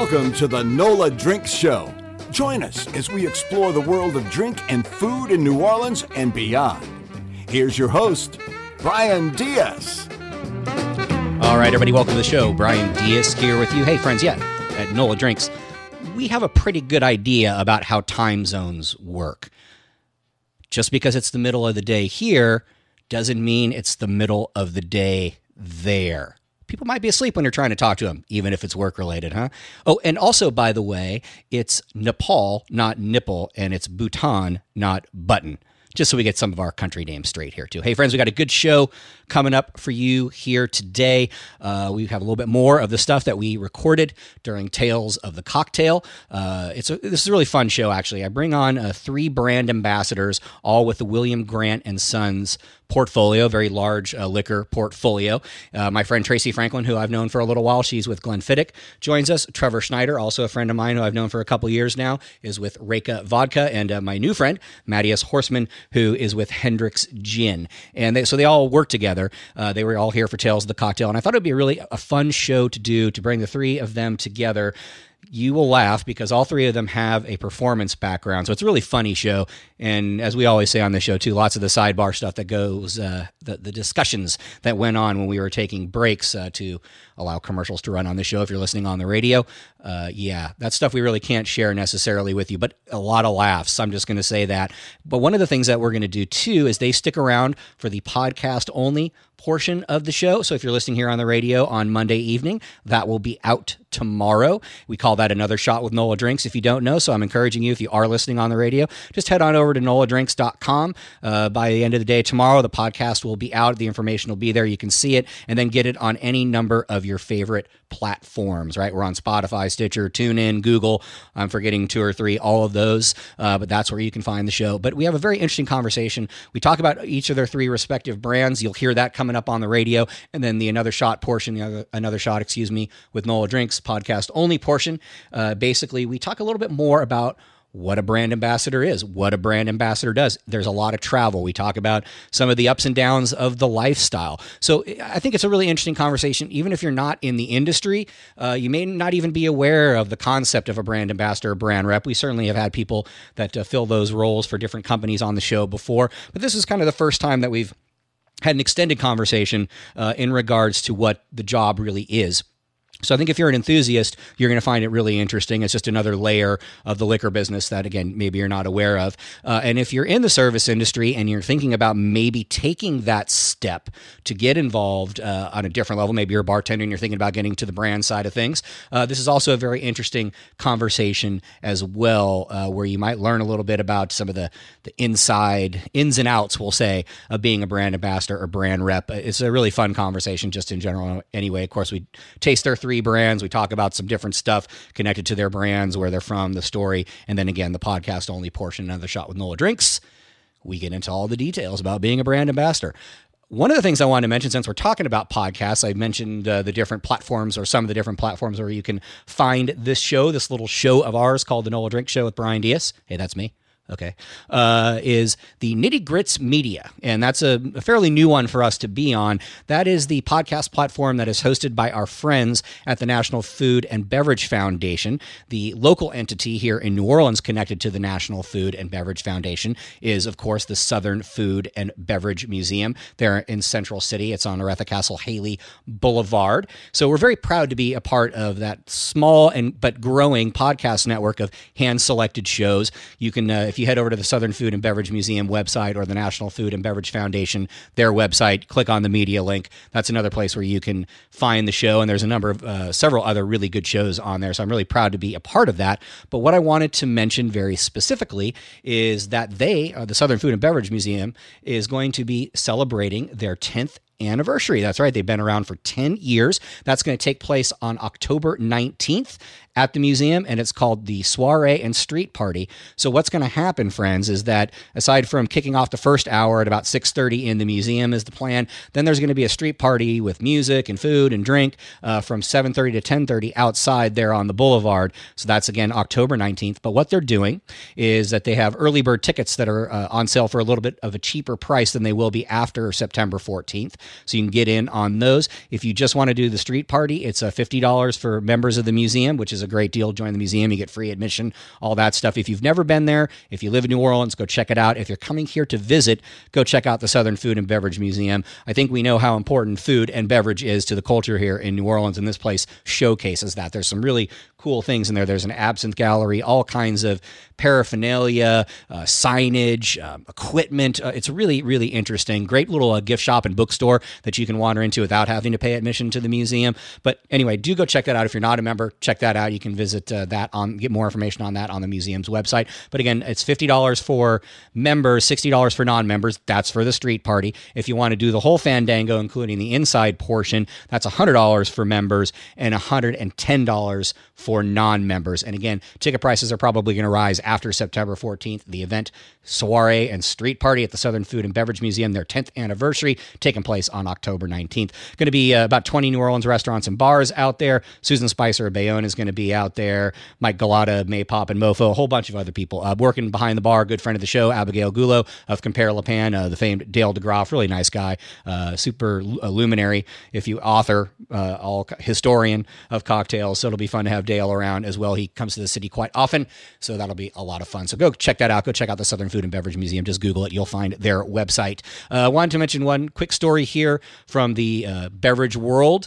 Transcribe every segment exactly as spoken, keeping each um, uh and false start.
Welcome to the NOLA Drinks Show. Join us as we explore the world of drink and food in New Orleans and beyond. Here's your host, Brian Diaz. All right, everybody, welcome to the show. Brian Diaz here with you. Hey, friends, yeah, at NOLA Drinks, we have a pretty good idea about how time zones work. Just because it's the middle of the day here doesn't mean it's the middle of the day there. People might be asleep when you're trying to talk to them, even if it's work-related, huh? Oh, and also, by the way, it's Nepal, not nipple, and it's Bhutan, not button. Just so we get some of our country names straight here, too. Hey, friends, we got a good show coming up for you here today. Uh, we have a little bit more of the stuff that we recorded during Tales of the Cocktail. Uh, it's a, this is a really fun show, actually. I bring on uh, three brand ambassadors, all with the William Grant and Sons portfolio, very large uh, liquor portfolio. Uh, my friend Tracy Franklin, who I've known for a little while, she's with Glenfiddich, joins us. Trevor Schneider, also a friend of mine who I've known for a couple years now, is with Reka Vodka. And uh, my new friend, Matthias Horstman, who is with Hendrick's Gin. And they, so they all work together. Uh, they were all here for Tales of the Cocktail. And I thought it would be a really a fun show to do, to bring the three of them together. You will laugh because all three of them have a performance background. So it's a really funny show. And as we always say on this show, too, lots of the sidebar stuff that goes, uh, the, the discussions that went on when we were taking breaks uh, to allow commercials to run on the show if you're listening on the radio. Uh, yeah, that's stuff we really can't share necessarily with you, but a lot of laughs. I'm just going to say that. But one of the things that we're going to do, too, is they stick around for the podcast only portion of the show. So if you're listening here on the radio on Monday evening, that will be out tomorrow. We call that Another Shot with NOLA Drinks, if you don't know. So I'm encouraging you, if you are listening on the radio, just head on over to nola drinks dot com. Uh, by the end of the day tomorrow, the podcast will be out. The information will be there. You can see it and then get it on any number of your favorite platforms, right? We're on Spotify, Stitcher, TuneIn, Google. I'm forgetting two or three, all of those, uh, but that's where you can find the show. But we have a very interesting conversation. We talk about each of their three respective brands. You'll hear that coming up on the radio. And then the Another Shot portion, the other, Another Shot, excuse me, with NOLA Drinks podcast only portion. Uh, basically, we talk a little bit more about what a brand ambassador is, what a brand ambassador does. There's a lot of travel. We talk about some of the ups and downs of the lifestyle. So I think it's a really interesting conversation. Even if you're not in the industry, uh, you may not even be aware of the concept of a brand ambassador or brand rep. We certainly have had people that uh, fill those roles for different companies on the show before, but this is kind of the first time that we've had an extended conversation uh, in regards to what the job really is. So I think if you're an enthusiast, you're going to find it really interesting. It's just another layer of the liquor business that, again, maybe you're not aware of. Uh, and if you're in the service industry and you're thinking about maybe taking that step to get involved uh, on a different level, maybe you're a bartender and you're thinking about getting to the brand side of things, uh, this is also a very interesting conversation as well, uh, where you might learn a little bit about some of the, the inside ins and outs, we'll say, of being a brand ambassador or brand rep. It's a really fun conversation just in general anyway. Of course, we taste their three brands. We talk about some different stuff connected to their brands, where they're from, the story, and then again, the podcast only portion, Another Shot with NOLA Drinks. We get into all the details about being a brand ambassador. One of the things I wanted to mention, since we're talking about podcasts, I mentioned uh, the different platforms or some of the different platforms where you can find this show, this little show of ours called the NOLA Drink Show with Brian Diaz. Hey, that's me. Okay, uh, is the Nitty Grits Media. And that's a, a fairly new one for us to be on. That is the podcast platform that is hosted by our friends at the National Food and Beverage Foundation. The local entity here in New Orleans connected to the National Food and Beverage Foundation is, of course, the Southern Food and Beverage Museum there in Central City. It's on Oretha Castle Haley Boulevard. So we're very proud to be a part of that small and but growing podcast network of hand-selected shows. You can, uh, if you head over to the Southern Food and Beverage Museum website or the National Food and Beverage Foundation, their website, click on the media link. That's another place where you can find the show. And there's a number of, uh, several other really good shows on there. So I'm really proud to be a part of that. But what I wanted to mention very specifically is that they, uh, the Southern Food and Beverage Museum, is going to be celebrating their tenth anniversary. That's right. They've been around for ten years. That's going to take place on October nineteenth at the museum, and it's called the Soiree and Street Party. So what's going to happen, friends, is that aside from kicking off the first hour at about six thirty in the museum is the plan, then there's going to be a street party with music and food and drink uh, from seven thirty to ten thirty outside there on the boulevard. So that's, again, October nineteenth. But what they're doing is that they have early bird tickets that are uh, on sale for a little bit of a cheaper price than they will be after September fourteenth. so you can get in on those. If you just want to do the street party, it's uh, fifty dollars for members of the museum, which is a great deal. Join the museum, you get free admission, all that stuff. If you've never been there, if you live in New Orleans, go check it out. If you're coming here to visit, go check out the Southern Food and Beverage Museum. I think we know how important food and beverage is to the culture here in New Orleans, and this place showcases that. There's some really cool things in there. There's an absinthe gallery, all kinds of paraphernalia, uh, signage, um, equipment. Uh, it's really, really interesting. Great little uh, gift shop and bookstore that you can wander into without having to pay admission to the museum. But anyway, do go check that out. If you're not a member, check that out. You can visit uh, that on, get more information on that on the museum's website. But again, it's fifty dollars for members, sixty dollars for non-members. That's for the street party. If you want to do the whole Fandango, including the inside portion, that's one hundred dollars for members and one hundred ten dollars for non-members. And again, ticket prices are probably going to rise after September fourteenth. The event, soiree, and street party at the Southern Food and Beverage Museum, their tenth anniversary, taking place on October nineteenth. Going to be uh, about twenty New Orleans restaurants and bars out there. Susan Spicer of Bayonne is going to be out there. Mike Galata, Maypop, and Mofo, a whole bunch of other people. Uh, working behind the bar, good friend of the show, Abigail Gulo of Compare LaPan, uh, the famed Dale DeGroff, really nice guy, uh, super uh, luminary, if you author, uh, all historian of cocktails. So it'll be fun to have Dale around as well. He comes to the city quite often, so that'll be a lot of fun. So go check that out. Go check out the Southern Food and Beverage Museum. Just Google it. You'll find their website. I uh, wanted to mention one quick story here from the uh, beverage world.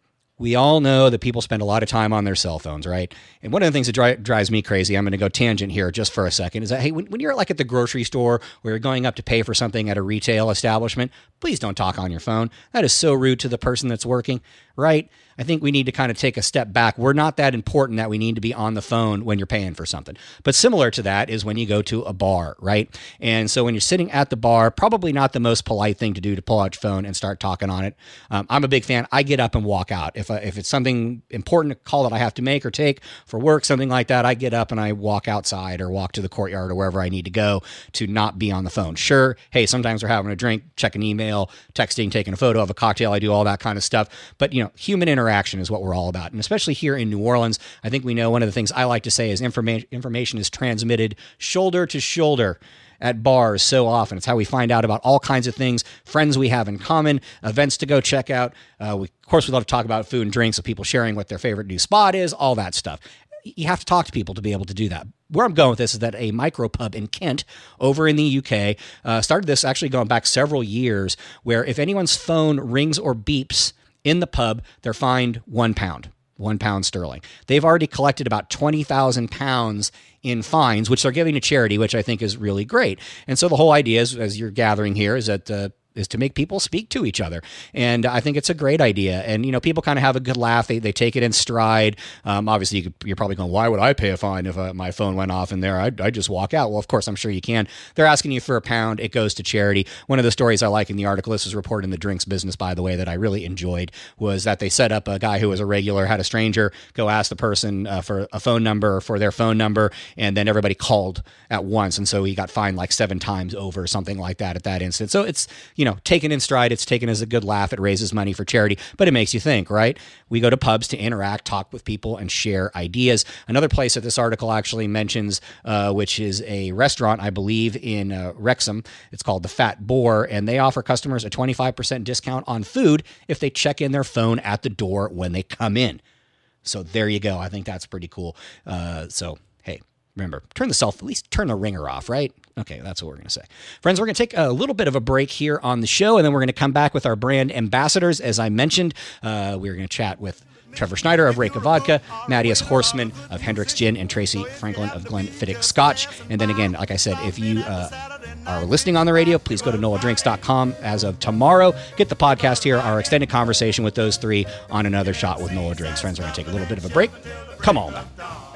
We all know that people spend a lot of time on their cell phones, right? And one of the things that dri- drives me crazy, I'm going to go tangent here just for a second, is that, hey, when, when you're like at the grocery store or you're going up to pay for something at a retail establishment, please don't talk on your phone. That is so rude to the person that's working, right? I think we need to kind of take a step back. We're not that important that we need to be on the phone when you're paying for something. But similar to that is when you go to a bar, right? And so when you're sitting at the bar, probably not the most polite thing to do to pull out your phone and start talking on it. Um, I'm a big fan. I get up and walk out. If, I, if it's something important, a call that I have to make or take for work, something like that, I get up and I walk outside or walk to the courtyard or wherever I need to go to not be on the phone. Sure, hey, sometimes we're having a drink, checking email, texting, taking a photo of a cocktail. I do all that kind of stuff. But, you know, human interaction is what we're all about. And especially here in New Orleans, I think we know one of the things I like to say is information information is transmitted shoulder to shoulder at bars so often. It's how we find out about all kinds of things, friends we have in common, events to go check out. Uh, we, of course, we love to talk about food and drinks, so people sharing what their favorite new spot is, all that stuff. You have to talk to people to be able to do that. Where I'm going with this is that a micropub in Kent over in the U K uh, started this actually going back several years, where if anyone's phone rings or beeps in the pub, they're fined one pound, one pound sterling. They've already collected about twenty thousand pounds in fines, which they're giving to charity, which I think is really great. And so the whole idea is, as you're gathering here, is that uh, is to make people speak to each other. And I think it's a great idea. And, you know, people kind of have a good laugh. They they take it in stride. Um, obviously, you could, you're probably going, why would I pay a fine if uh, my phone went off in there? I'd, I'd just walk out. Well, of course, I'm sure you can. They're asking you for a pound. It goes to charity. One of the stories I like in the article, this was reported in the drinks business, by the way, that I really enjoyed, was that they set up a guy who was a regular, had a stranger go ask the person uh, for a phone number or for their phone number, and then everybody called at once. And so he got fined like seven times over, something like that at that instant. So it's, you know, taken in stride. It's taken as a good laugh. It raises money for charity, but it makes you think, right? We go to pubs to interact, talk with people, and share ideas. Another place that this article actually mentions, uh, which is a restaurant, I believe, in uh, Wrexham. It's called the Fat Boar, and they offer customers a twenty-five percent discount on food if they check in their phone at the door when they come in. So there you go. I think that's pretty cool. Uh, so, hey, remember, turn the self, at least turn the ringer off, right? Okay, that's what we're going to say. Friends, we're going to take a little bit of a break here on the show, and then we're going to come back with our brand ambassadors. As I mentioned, uh, we're going to chat with Trevor Schneider of Reyka Vodka, Matthias Horstman of Hendrick's Gin, and Tracy Franklin of Glenfiddich Scotch. And then again, like I said, if you uh, are listening on the radio, please go to nola drinks dot com as of tomorrow. Get the podcast here, our extended conversation with those three on Another Shot with Nola Drinks. Friends, we're going to take a little bit of a break. Come on back.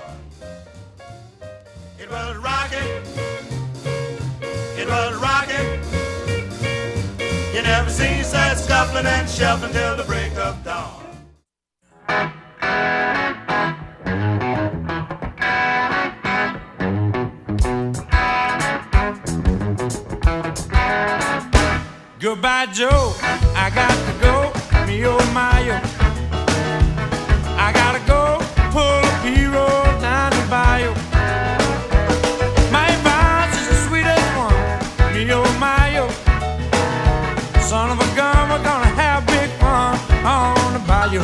It was rocking. It was rocking. You never seen such scuffling and shuffling till the break of dawn. Goodbye, Joe. I got to go. Me oh my oh. I gotta go pull a P-roll down the bayou. My advice is the sweetest one. Me oh my oh. Son of a a gun, we're gonna have big fun on the bayou.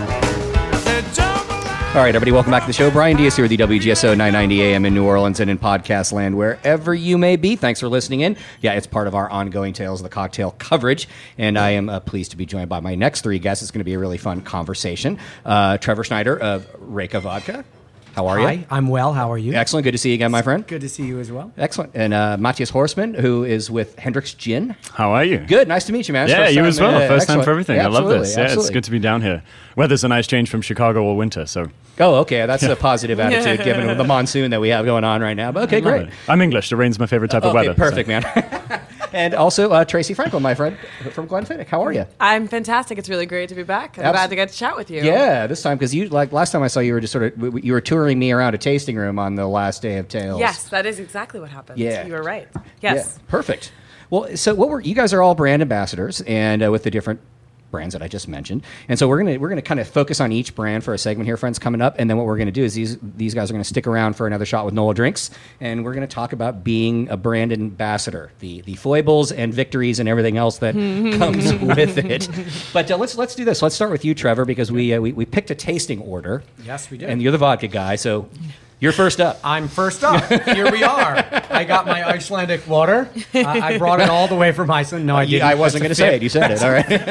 Said jambalaya. All right, everybody, welcome back to the show. Brian Diaz here with the W G S O nine ninety A M in New Orleans and in podcast land, wherever you may be. Thanks for listening in. Yeah, it's part of our ongoing Tales of the Cocktail coverage, and I am uh, pleased to be joined by my next three guests. It's going to be a really fun conversation. Uh, Trevor Schneider of Reyka Vodka. How are Hi, you? I'm well. How are you? Excellent. Good to see you again, my friend. Good to see you as well. Excellent. And uh, Matthias Horstman, who is with Hendrick's Gin. How are you? Good. Nice to meet you, man. Yeah, First you time, as well. uh, First excellent. time for everything. Yeah, I love this. absolutely, Yeah, absolutely. it's good to be down here. Weather's a nice change from Chicago all winter, so. Oh, okay. That's a positive attitude given the monsoon that we have going on right now. But okay, I love great. it. I'm English. The rain's my favorite type of Okay, weather. perfect, so. man. And also uh, Tracy Franklin, my friend from Glenfiddich. How are you? I'm fantastic. It's really great to be back. I'm Abs- glad to get to chat with you. Yeah, this time because you like last time I saw you were just sort of w- w- you were touring me around a tasting room on the last day of Tales. Yes, that is exactly what happened. Yeah. You were right. Yeah, Yes. perfect. Well, so what we're you guys are all brand ambassadors, and uh, with the different brands that I just mentioned, and so we're gonna we're gonna kind of focus on each brand for a segment here, friends, coming up, and then what we're gonna do is these these guys are gonna stick around for another shot with Nola Drinks, and we're gonna talk about being a brand ambassador, the the foibles and victories and everything else that comes with it. But uh, let's let's do this. Let's start with you, Trevor, because we uh, we we picked a tasting order. Yes, we did. And you're the vodka guy, so you're first up. I'm first up. Here we are. I got my Icelandic water. I, I brought it all the way from Iceland. No, I didn't. I wasn't going to That's a say it. You said it. All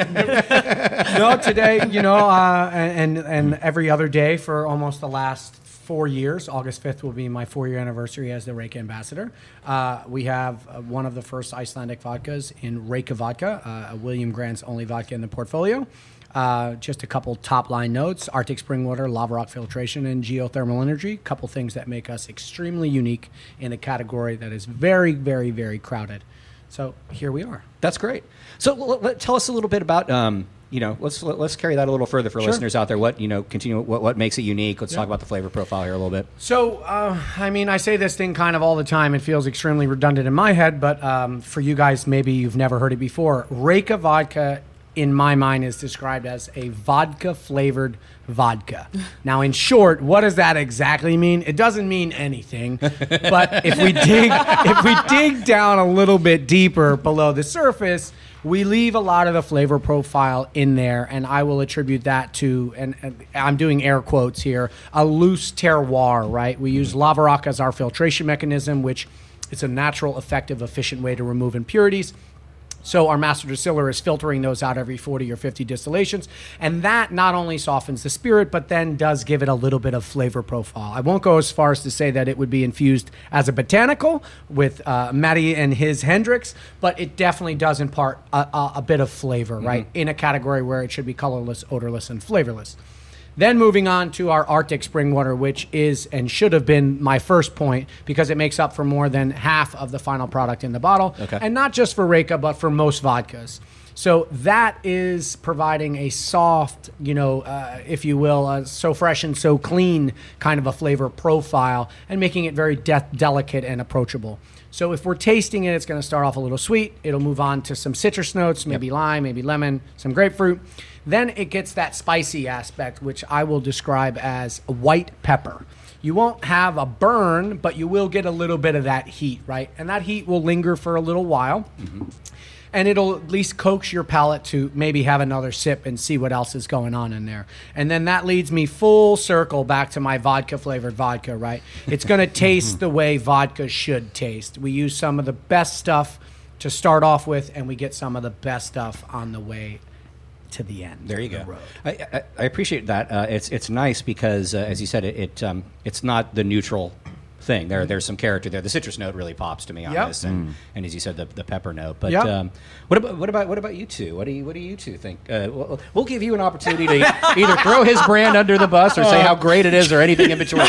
right. No, today, you know, uh, and and every other day for almost the last four years. August fifth will be my four-year anniversary as the Reyka ambassador. Uh, we have uh, one of the first Icelandic vodkas in Reyka Vodka, uh, William Grant's only vodka in the portfolio. Uh, just a couple top-line notes: Arctic spring water, lava rock filtration, and geothermal energy. Couple things that make us extremely unique in a category that is very, very, very crowded. So here we are. That's great. So l- l- tell us a little bit about, um, you know, let's let, let's carry that a little further for Sure. listeners out there. What you know, continue. What, what makes it unique? Let's talk about the flavor profile here a little bit. So, uh, I mean, I say this thing kind of all the time. It feels extremely redundant in my head, but um, for you guys, maybe you've never heard it before. Reyka Vodka, in my mind, is described as a vodka-flavored vodka. Now, in short, what does that exactly mean? It doesn't mean anything. But if we dig, if we dig down a little bit deeper below the surface, we leave a lot of the flavor profile in there, and I will attribute that to, and, and I'm doing air quotes here, a loose terroir, right? We use lava rock as our filtration mechanism, which is a natural, effective, efficient way to remove impurities. So our master distiller is filtering those out every forty or fifty distillations. And that not only softens the spirit, but then does give it a little bit of flavor profile. I won't go as far as to say that it would be infused as a botanical with uh, Matty and his Hendricks, but it definitely does impart a, a, a bit of flavor, mm-hmm. right? In a category where it should be colorless, odorless, and flavorless. Then moving on to our Arctic spring water, which is and should have been my first point because it makes up for more than half of the final product in the bottle. Okay. And not just for Reyka, but for most vodkas. So that is providing a soft, you know, uh, if you will, uh, so fresh and so clean kind of a flavor profile and making it very de- delicate and approachable. So if we're tasting it, it's going to start off a little sweet. It'll move on to some citrus notes, maybe yep. lime, maybe lemon, some grapefruit. Then it gets that spicy aspect, which I will describe as white pepper. You won't have a burn, but you will get a little bit of that heat, right? And that heat will linger for a little while. Mm-hmm. And it'll at least coax your palate to maybe have another sip and see what else is going on in there. And then that leads me full circle back to my vodka-flavored vodka, right? It's going to taste the way vodka should taste. We use some of the best stuff to start off with, and we get some of the best stuff on the way to the end. There you go. I, I, I appreciate that. Uh, it's it's nice because, uh, as you said, it, it um, it's not the neutral thing. There there's some character there. The citrus note really pops to me on yep. this, and, mm. and as you said, the, the pepper note. But yep. um, what about what about what about you two? What do you what do you two think? Uh, we'll, we'll give you an opportunity to either throw his brand under the bus or say how great it is or anything in between.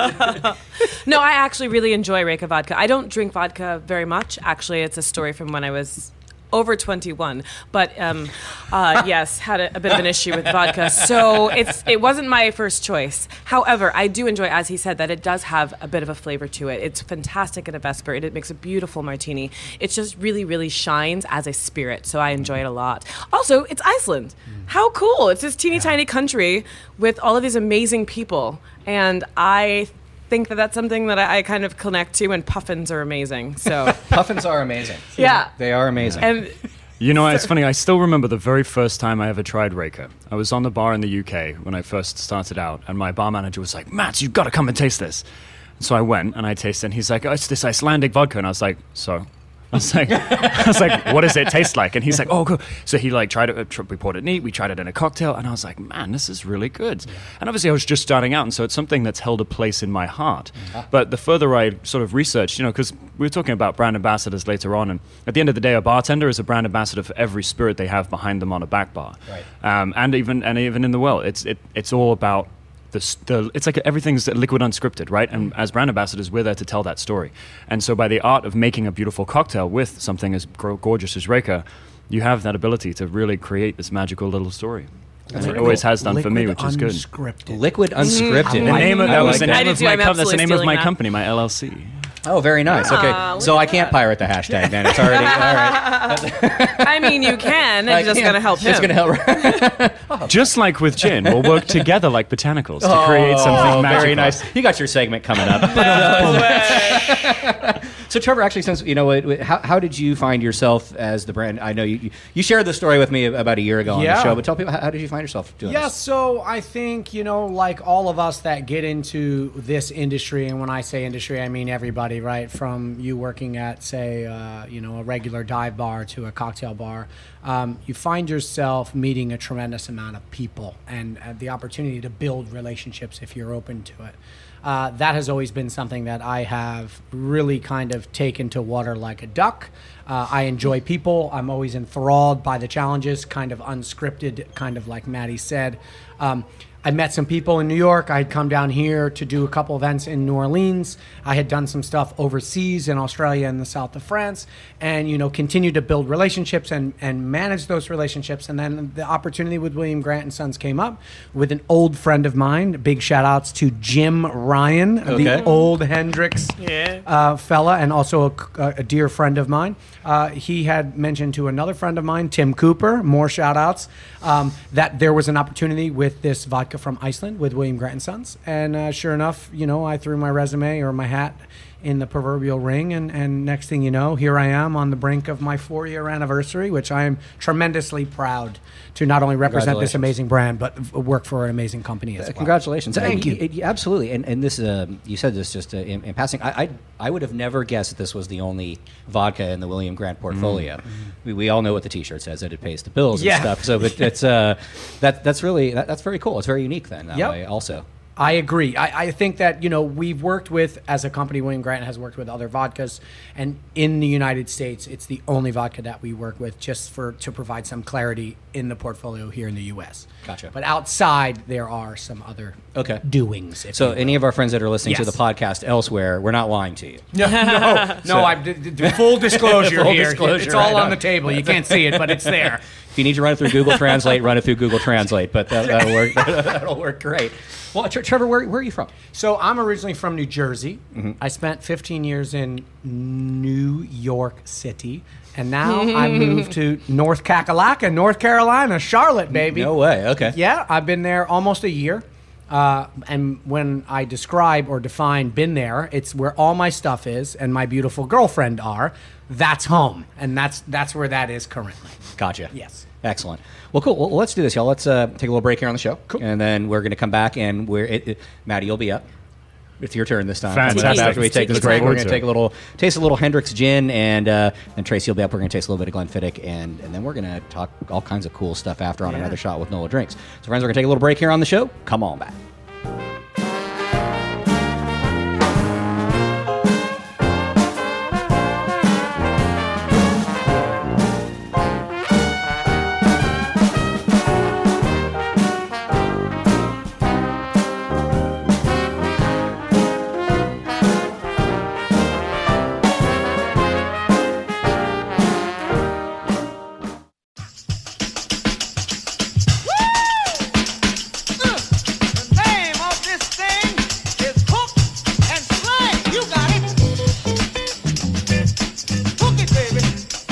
No, I actually really enjoy Reyka vodka. I don't drink vodka very much. Actually, it's a story from when I was over twenty-one, but um, uh, yes, had a, a bit of an issue with vodka, so it's it wasn't my first choice. However, I do enjoy, as he said, that it does have a bit of a flavor to it. It's fantastic at a Vesper. It, it makes a beautiful martini. It just really, really shines as a spirit, so I enjoy it a lot. Also, it's Iceland. How cool! It's this teeny yeah. tiny country with all of these amazing people, and I think that that's something that I, I kind of connect to, and puffins are amazing. So puffins are amazing. Yeah, they are amazing. And You know, it's funny. I still remember the very first time I ever tried Reyka. I was on the bar in the U K when I first started out, and my bar manager was like, "Matt, you've got to come and taste this." And so I went and I tasted it, and he's like, "Oh, it's this Icelandic vodka." And I was like, "So?" I was like, I was like, "What does it taste like?" And he's like, "Oh, cool." So he like tried it. We poured it neat. We tried it in a cocktail, and I was like, "Man, this is really good." Yeah. And obviously, I was just starting out, and so it's something that's held a place in my heart. Mm-hmm. But the further I sort of researched, you know, because we were talking about brand ambassadors later on, and at the end of the day, a bartender is a brand ambassador for every spirit they have behind them on a back bar, right. um, and even and even in the well, it's it it's all about. The, the, it's like everything's liquid unscripted, right? And as brand ambassadors, we're there to tell that story. And so by the art of making a beautiful cocktail with something as gorgeous as Reyka, you have that ability to really create this magical little story. That's and it cool. always has done Liquid for me, which is good. Unscripted. Liquid unscripted. The name of, that was the I name do of too. my I'm com- that's the absolutely name of my stealing that. company, my L L C. Oh, very nice. Okay, Ah, so look I at can't that. pirate the hashtag then. It's already all right. I mean, you can. I It's just can't. going to help him. It's going to help. Just like with gin, we'll work together like botanicals to create something Oh, magical. very nice. You got your segment coming up. So, Trevor, actually, since you know, what- how, how did you find yourself as the brand? I know you you shared the story with me about a year ago on Yeah. the show, but tell people how, how did you find yourself doing Yeah, this? so I think, you know, like all of us that get into this industry, and when I say industry, I mean everybody, right? From you working at, say, uh, you know, a regular dive bar to a cocktail bar, um, you find yourself meeting a tremendous amount of people and uh, the opportunity to build relationships if you're open to it. Uh, that has always been something that I have really kind of taken to water like a duck. Uh, I enjoy people. I'm always enthralled by the challenges, kind of unscripted, kind of like Maddie said. Um, I met some people in New York. I had come down here to do a couple events in New Orleans. I had done some stuff overseas in Australia and the south of France, and you know, continue to build relationships and, and manage those relationships. And then the opportunity with William Grant and Sons came up with an old friend of mine. Big shout outs to Jim Ryan, Okay. the old Hendrix Yeah. uh, fella, and also a, a dear friend of mine. Uh, he had mentioned to another friend of mine, Tim Cooper, more shout outs, um, that there was an opportunity with this vodka from Iceland with William Grant and Sons. And uh, sure enough, you know, I threw my resume or my hat in the proverbial ring, and, and next thing you know, here I am on the brink of my four-year anniversary, which I am tremendously proud to not only represent this Congratulations. amazing brand, but v- work for an amazing company as well. Congratulations! Thank And you. it- absolutely, and and this uh, you said this just uh, in, in passing. I, I I would have never guessed that this was the only vodka in the William Grant portfolio. We, we all know what the T-shirt says, that it pays the bills Yeah. and stuff. So, but it's uh, that that's really that, that's very cool. It's very unique then. That Yep. way also. I agree. I, I think that, you know, we've worked with, as a company, William Grant has worked with other vodkas, and in the United States, it's the only vodka that we work with, just for to provide some clarity in the portfolio here in the U S. Gotcha. But outside, there are some other Okay. doings. If So, you will. any of our friends that are listening to Yes. the podcast elsewhere, we're not lying to you. no, no, no. I d- d- d- full disclosure Full here. disclosure, it's all right on on. the table. You can't see it, but it's there. If you need to run it through Google Translate, run it through Google Translate. But that, that'll work. That'll work great. Well, Tre- Trevor, where, where are you from? So I'm originally from New Jersey. Mm-hmm. I spent fifteen years in New York City, and now I moved to North Kakalaka, North Carolina, Charlotte, baby. No way. Okay. Yeah, I've been there almost a year. Uh, and when I describe or define been there, it's where all my stuff is and my beautiful girlfriend are. That's home, and that's that's where that is currently. Gotcha. Yes. Excellent. Well, cool. Well, let's do this, y'all. Let's uh, take a little break here on the show, cool. And then we're going to come back, and we're it, it, Maddie, you'll be up. It's your turn this time. Fantastic. After we take this Take break, your we're time. going to take a little taste a little Hendrix gin, and uh, then Tracy will be up. We're going to taste a little bit of Glenfiddich, and and then we're going to talk all kinds of cool stuff after on Yeah. another shot with Nola Drinks. So, friends, we're going to take a little break here on the show. Come on back. The name of this thing is Hook and Slang. You got it. Hook it,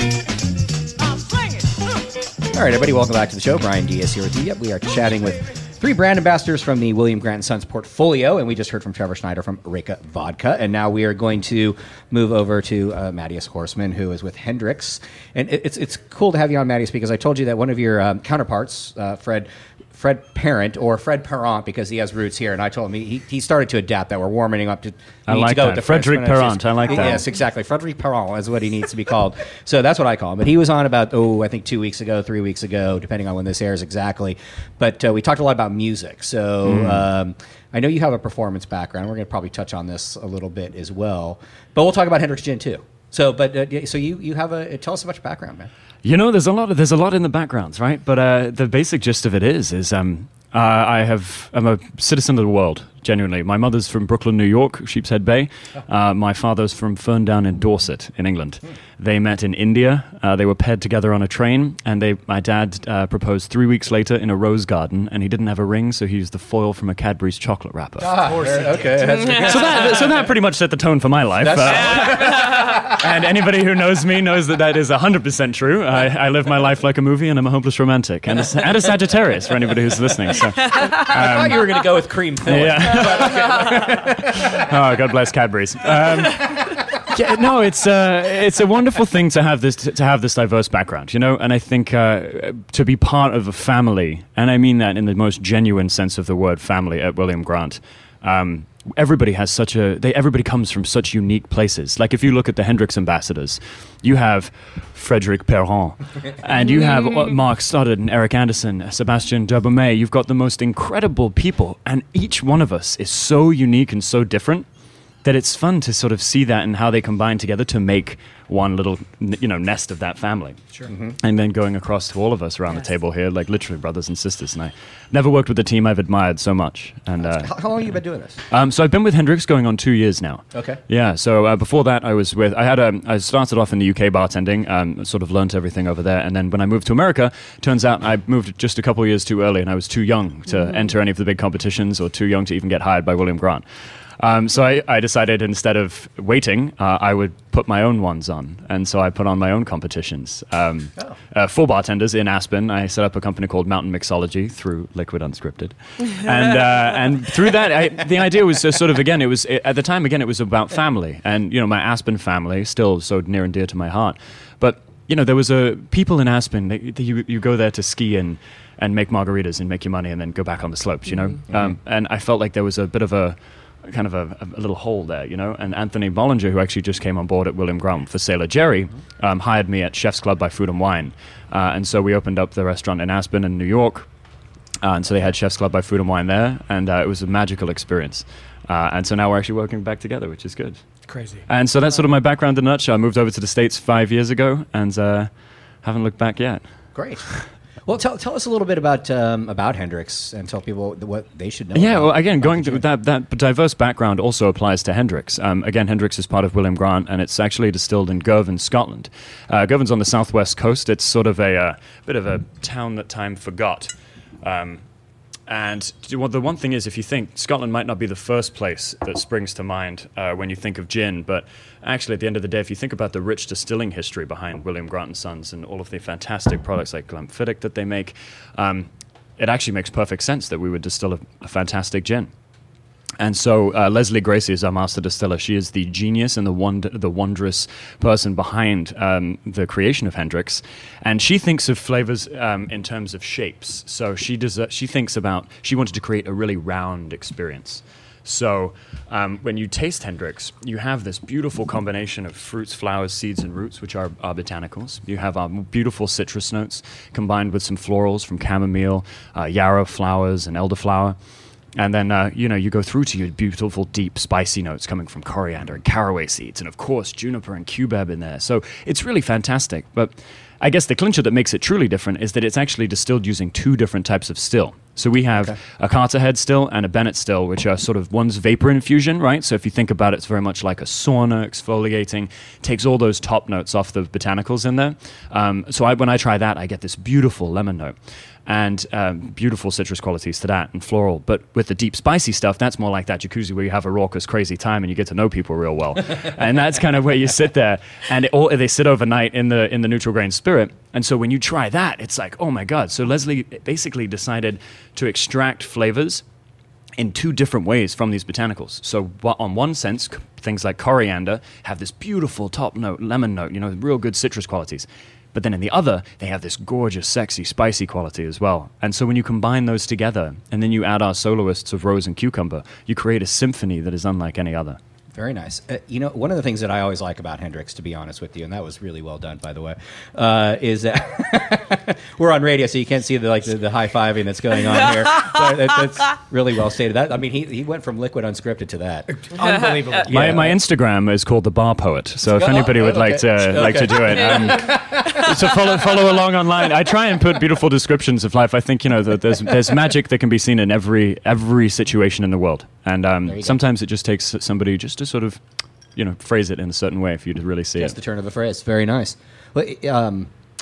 baby. Now sing it. All right, everybody, welcome back to the show. Brian Diaz here with you. Yep, we are chatting with Three brand ambassadors from the William Grant and Sons portfolio, and we just heard from Trevor Schneider from Reyka Vodka, and now we are going to move over to uh, Matthias Horstman, who is with Hendrick's. And it, it's it's cool to have you on, Matthias, because I told you that one of your um, counterparts, uh, Fred Fred Parent, or Fred Parent, because he has roots here, and I told him he, he started to adapt that. We're warming up to. I like to go that. with the Frederic French Parent, I like that. Yes, exactly. Frederic Parent is what he needs to be called. So that's what I call him. But he was on about, oh, I think two weeks ago, three weeks ago, depending on when this airs exactly. But uh, we talked a lot about music. So mm. um, I know you have a performance background. We're going to probably touch on this a little bit as well. But we'll talk about Hendrick's Gin too. So, but uh, so you you have a tell us about your background, man. You know, there's a lot of there's a lot in the backgrounds, right? But uh, the basic gist of it is is um, uh, I have I'm a citizen of the world. Genuinely, my mother's from Brooklyn, New York, Sheepshead Bay. Uh, my father's from Ferndown in Dorset, in England. They met in India. Uh, they were paired together on a train, and they, my dad uh, proposed three weeks later in a rose garden, and he didn't have a ring, so he used the foil from a Cadbury's chocolate wrapper. Ah, of course, okay. so that so that pretty much set the tone for my life. Uh, and anybody who knows me knows that that is one hundred percent true. I, I live my life like a movie, and I'm a hopeless romantic, and a, and a Sagittarius for anybody who's listening. So, um, I thought you were going to go with cream filling. Yeah. Oh, God bless Cadbury's. Um, yeah, no, it's uh, it's a wonderful thing to have this to have this diverse background, you know. And I think uh, to be part of a family, and I mean that in the most genuine sense of the word, family at William Grant. Um, everybody has such a they everybody comes from such unique places. Like if you look at the Hendrick's ambassadors, you have Frederic Parent, and you have Mark Stoddard and Eric Anderson, Sebastian Dubomey. You've got the most incredible people, and each one of us is so unique and so different that it's fun to sort of see that and how they combine together to make one little, you know, nest of that family. Sure. Mm-hmm. And then going across to all of us around yes. the table here, like literally brothers and sisters. And I never worked with a team I've admired so much. And uh, how, how long have you been doing this? Um, so I've been with Hendrick's going on two years now. Okay. Yeah. So uh, before that, I was with. I had a. I started off in the U K bartending. Um, sort of learnt everything over there. And then when I moved to America, turns out I moved just a couple of years too early, and I was too young to mm-hmm. enter any of the big competitions, or too young to even get hired by William Grant. Um, so I, I decided instead of waiting, uh, I would put my own ones on. And so I put on my own competitions. Um, oh. uh, for bartenders in Aspen, I set up a company called Mountain Mixology through Liquid Unscripted. and uh, and through that, I, the idea was uh, sort of, again, it was, it, at the time, again, it was about family. And, you know, my Aspen family, still so near and dear to my heart. But, you know, there was a, people in Aspen, they, they, you, you go there to ski and, and make margaritas and make your money and then go back on the slopes, you know? Mm-hmm. Um, and I felt like there was a bit of a, kind of a, a little hole there, you know, and Anthony Bollinger, who actually just came on board at William Grant for Sailor Jerry, um, hired me at Chef's Club by Food and Wine, uh, and so we opened up the restaurant in Aspen and New York, uh, and so they had Chef's Club by Food and Wine there, and uh, it was a magical experience, uh, and so now we're actually working back together, which is good. Crazy. And so that's sort of my background in a nutshell. I moved over to the States five years ago, and uh, haven't looked back yet. Great. Well, tell tell us a little bit about um, about Hendrick's and tell people what they should know. Yeah, about, well, again, going to that that diverse background also applies to Hendrick's. Um, again, Hendrick's is part of William Grant, and it's actually distilled in Girvan, Scotland. Uh, Girvan's on the southwest coast. It's sort of a uh, bit of a town that time forgot. Um, And well, the one thing is, if you think Scotland might not be the first place that springs to mind uh, when you think of gin, but actually at the end of the day, if you think about the rich distilling history behind William Grant and Sons and all of the fantastic products like Glenfiddich that they make, um, it actually makes perfect sense that we would distill a, a fantastic gin. And so uh, Leslie Gracie is our master distiller. She is the genius and the wond- the wondrous person behind um, the creation of Hendrick's. And she thinks of flavors um, in terms of shapes. So she does. Uh, she thinks about. She wanted to create a really round experience. So um, when you taste Hendrick's, you have this beautiful combination of fruits, flowers, seeds, and roots, which are our botanicals. You have our beautiful citrus notes combined with some florals from chamomile, uh, yarrow flowers, and elderflower. And then, uh, you know, you go through to your beautiful, deep, spicy notes coming from coriander and caraway seeds, and of course, juniper and cubeb in there. So it's really fantastic. But I guess the clincher that makes it truly different is that it's actually distilled using two different types of still. So we have okay. a Carter Head still and a Bennett still, which are sort of one's vapor infusion, right? So if you think about it, it's very much like a sauna, exfoliating, takes all those top notes off the botanicals in there. Um, so I, when I try that, I get this beautiful lemon note. and um, beautiful citrus qualities to that and floral. But with the deep spicy stuff, that's more like that jacuzzi where you have a raucous, crazy time and you get to know people real well. And that's kind of where you sit there, and it all, they sit overnight in the in the neutral grain spirit. And so when you try that, it's like, oh my God. So Leslie basically decided to extract flavors in two different ways from these botanicals. So on one sense, things like coriander have this beautiful top note, lemon note, you know, real good citrus qualities. But then in the other, they have this gorgeous, sexy, spicy quality as well. And so when you combine those together, and then you add our soloists of rose and cucumber, you create a symphony that is unlike any other. Very nice. Uh, you know, one of the things that I always like about Hendrix, to be honest with you, and that was really well done, by the way, uh, is that we're on radio, so you can't see the like the, the high fiving that's going on here. But that, that's really well stated. That I mean, he he went from liquid unscripted to that. Unbelievable. Yeah. My my Instagram is called The Bar Poet, so if anybody would like to Okay. like to do it, um, so follow follow along online. I try and put beautiful descriptions of life. I think you know that there's there's magic that can be seen in every every situation in the world, and um, you go. sometimes it just takes somebody just to sort of, you know, phrase it in a certain way for you to really see That's it. the turn of the phrase. Very nice. Well, um,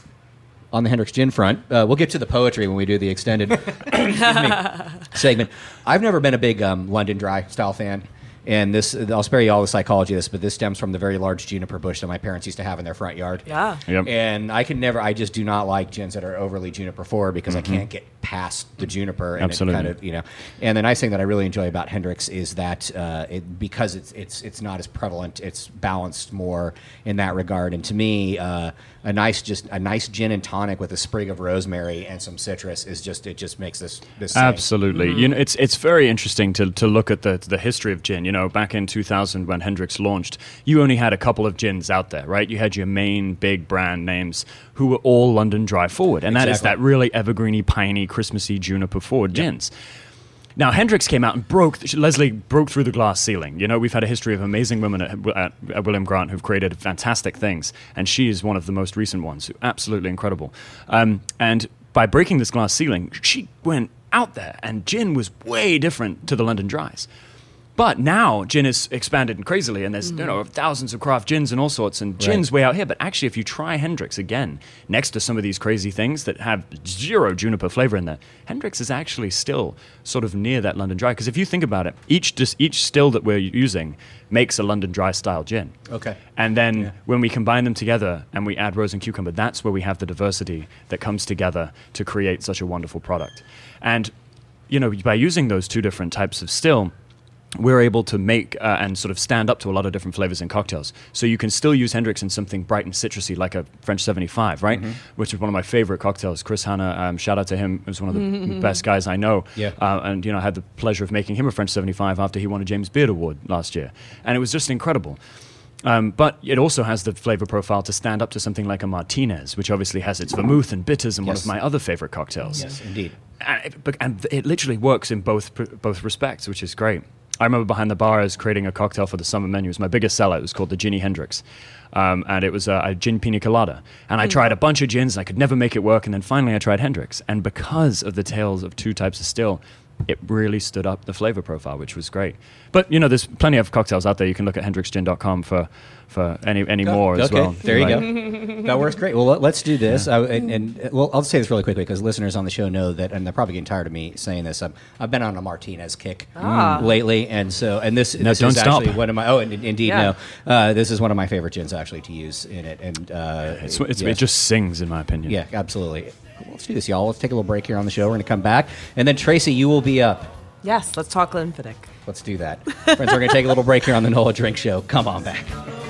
on the Hendrix Gin front, uh, we'll get to the poetry when we do the extended excuse me, segment. I've never been a big um, London Dry style fan. And this, I'll spare you all the psychology of this, but this stems from the very large juniper bush that my parents used to have in their front yard. Yeah. Yep. And I can never, I just do not like gins that are overly juniper forward because Mm-hmm. I can't get past the juniper. And Absolutely. It kind of, you know. And the nice thing that I really enjoy about Hendrix is that uh, it, because it's it's it's not as prevalent, it's balanced more in that regard. And to me, uh, a nice just a nice gin and tonic with a sprig of rosemary and some citrus is just it just makes this this sing. Absolutely. You know, it's it's very interesting to to look at the the history of gin. You know, back in two thousand when Hendrix launched, you only had a couple of gins out there, right? You had your main big brand names who were all London Dry forward, and that is Exactly. that really evergreeny, piney, Christmassy juniper forward gins. Now, Hendrix came out and broke, Leslie broke through the glass ceiling. You know, we've had a history of amazing women at, at, at William Grant who've created fantastic things, and she is one of the most recent ones. Absolutely incredible. Um, and by breaking this glass ceiling, she went out there, and gin was way different to the London Dries. But now gin is expanded crazily, and there's you know thousands of craft gins and all sorts, and gin's way out here. But actually, if you try Hendrix again, next to some of these crazy things that have zero juniper flavor in there, Hendrix is actually still sort of near that London Dry. Because if you think about it, each dis- each still that we're using makes a London Dry style gin. Okay. And then when we combine them together and we add rose and cucumber, that's where we have the diversity that comes together to create such a wonderful product. And you know, by using those two different types of still, we're able to make uh, and sort of stand up to a lot of different flavors in cocktails. So you can still use Hendrix in something bright and citrusy like a French seventy-five, right? Mm-hmm. Which is one of my favorite cocktails. Chris Hanna, um, shout out to him, is one of the mm-hmm. best guys I know. Yeah. Uh, and, you know, I had the pleasure of making him a French seventy-five after he won a James Beard Award last year. And it was just incredible. Um, but it also has the flavor profile to stand up to something like a Martinez, which obviously has its vermouth and bitters and Yes. one of my other favorite cocktails. Yes, indeed. And it, but- and it literally works in both both respects, which is great. I remember behind the bar, I was creating a cocktail for the summer menu. It was my biggest seller. It was called the Ginny Hendrix. Um, and it was a, a gin pina colada. And I tried a bunch of gins, and I could never make it work. And then finally I tried Hendrix. And because of the tales of two types of still, it really stood up the flavor profile, which was great. But, you know, there's plenty of cocktails out there. You can look at hendrix gin dot com for, for any, any more as okay, well. there you Like- go. That works great. Well, let- let's do this. Uh, and, and uh, well, I'll say this really quickly because listeners on the show know that, and they're probably getting tired of me saying this. Um, I've been on a Martinez kick Ah. lately, and so and this, this don't is stop. actually one of my. Oh, and, indeed, Yeah. no. Uh, this is one of my favorite gins actually to use in it, and uh, It's, it's, yes. It just sings, in my opinion. yeah, absolutely. Let's do this, y'all. Let's take a little break here on the show. We're going to come back, and then Tracy, you will be up. Yes, let's talk Glenfiddich. Let's do that, friends. We're going to take a little break here on the Nola Drink Show. Come on back.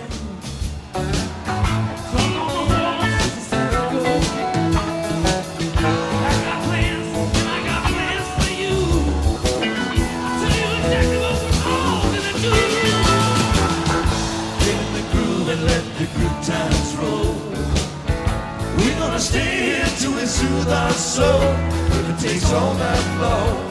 Stay here till we soothe our soul. If it takes all night long,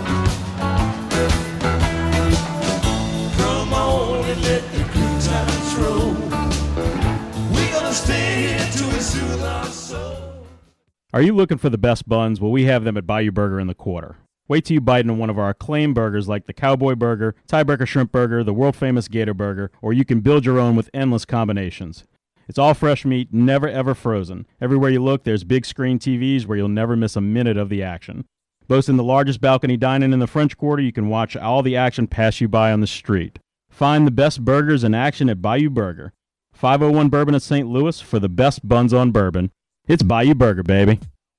come on and let the good times roll. We're gonna stay here till we soothe our soul. Are you looking for the best buns? Well, we have them at Bayou Burger in the Quarter. Wait till you bite into one of our acclaimed burgers like the Cowboy Burger, Tiebreaker Shrimp Burger, the world-famous Gator Burger, or you can build your own with endless combinations. It's all fresh meat, never ever frozen. Everywhere you look, there's big screen T Vs where you'll never miss a minute of the action. Boasting the largest balcony dining in the French Quarter, you can watch all the action pass you by on the street. Find the best burgers in action at Bayou Burger. five oh one Bourbon of Saint Louis for the best buns on bourbon. It's Bayou Burger, baby.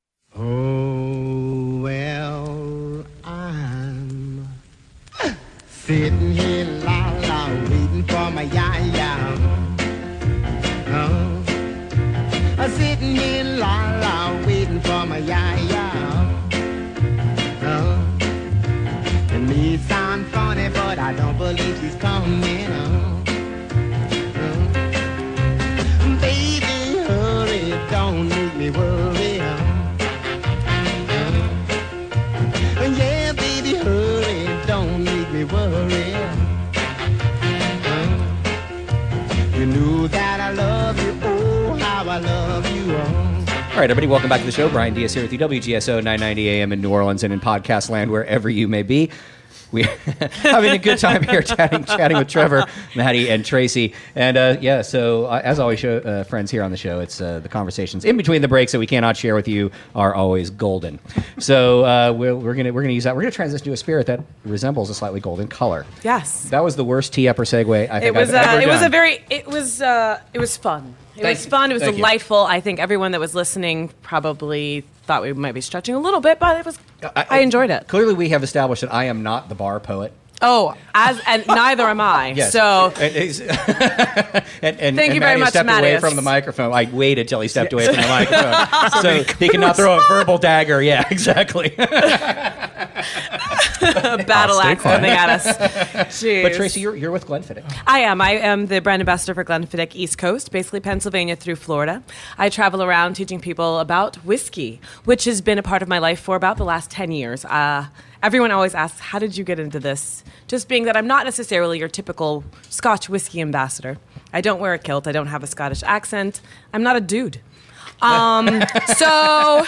Oh, well, I'm sitting here, la, la, waiting for my ya-ya. Oh, I'm sitting here, la, la, waiting for my ya-ya. Oh, it may sound funny, but I don't believe she's coming. Oh, oh. Baby, hurry, don't make me worry. Oh, yeah, baby, hurry, don't make me worry. Oh, you knew that I love you, oh, how I love you. Oh. All right, everybody, welcome back to the show. Brian Diaz here with you, W G S O nine ninety A M in New Orleans and in podcast land, wherever you may be. We're having a good time here chatting chatting with Trevor, Maddie, and Tracy. And uh, yeah, so uh, as always, show, uh, friends here on the show, it's uh, the conversations in between the breaks that we cannot share with you are always golden. So uh, we're, we're gonna we're gonna use that. We're gonna transition to a spirit that resembles a slightly golden color. Yes, that was the worst tee-up or segue I think it was. I've Uh, ever it done. was a very. It was. Uh, it was fun. It Thank was you. fun. It was Thank you. delightful. I think everyone that was listening probably thought we might be stretching a little bit, but it was. I, I enjoyed it. Clearly, we have established that I am not the bar poet. Oh, as and neither am I. Yes. So and, he's- and, and, Thank and you very Matty much, stepped away Mattias. from the microphone. I waited till he stepped away from the microphone so he can now throw a verbal dagger. Yeah, exactly. a battle axe coming at us. Jeez. But Tracy, you're, you're with Glenfiddich. I am. I am the brand ambassador for Glenfiddich East Coast, basically Pennsylvania through Florida. I travel around teaching people about whiskey, which has been a part of my life for about the last ten years. Uh, everyone always asks, how did you get into this? Just being that I'm not necessarily your typical Scotch whiskey ambassador. I don't wear a kilt. I don't have a Scottish accent. I'm not a dude. Um, so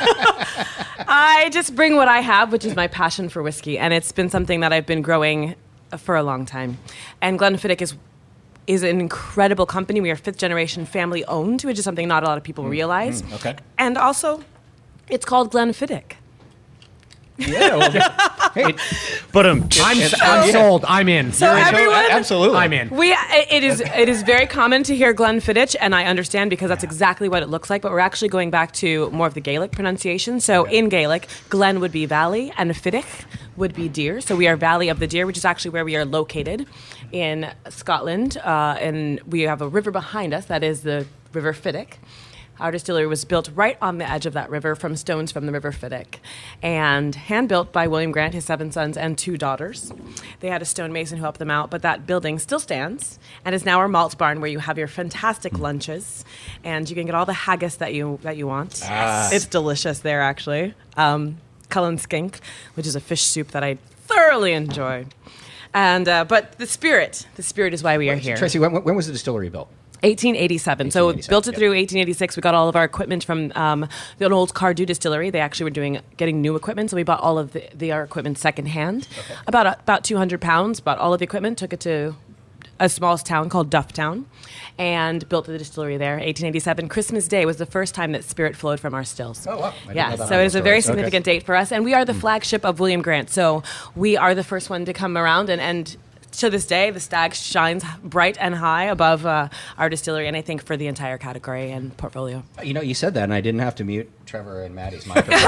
I just bring what I have, which is my passion for whiskey, and it's been something that I've been growing for a long time. And Glenfiddich is is an incredible company. We are fifth generation family owned, which is something not a lot of people realize. Mm, okay. And also, it's called Glenfiddich. Yeah. Well, hey, But um, I'm, And- I'm yeah. sold. I'm in. So everyone, absolutely. I'm in. We it is it is very common to hear Glenfiddich, and I understand because that's exactly what it looks like. But we're actually going back to more of the Gaelic pronunciation. So in Gaelic, Glen would be valley, and Fiddich would be deer. So we are Valley of the Deer, which is actually where we are located in Scotland, uh, and we have a river behind us that is the River Fiddich. Our distillery was built right on the edge of that river from stones from the River Fiddich, and hand-built by William Grant, his seven sons, and two daughters. They had a stonemason who helped them out, but that building still stands and is now our malt barn where you have your fantastic lunches, and you can get all the haggis that you that you want. Ah. It's delicious there, actually. Um, Cullen skink, which is a fish soup that I thoroughly enjoy. And uh, but the spirit, the spirit is why we are here. Tracy, when, when was the distillery built? eighteen eighty-seven. So eighteen eighty-seven, built it yeah. through eighteen eighty-six. We got all of our equipment from um, the old Cardew distillery. They actually were doing getting new equipment, so we bought all of the, the our equipment secondhand. Okay. About uh, about two hundred pounds. Bought all of the equipment, took it to a small town called Dufftown, and built the distillery there. eighteen eighty-seven. Christmas Day was the first time that spirit flowed from our stills. Oh, wow. I didn't Yeah, know that so it is a story. very Okay. significant date for us, and we are the flagship of William Grant. So we are the first one to come around, and and. To this day, the Stag shines bright and high above uh, our distillery, and I think for the entire category and portfolio. You know, you said that, and I didn't have to mute Trevor and Maddie's microphone.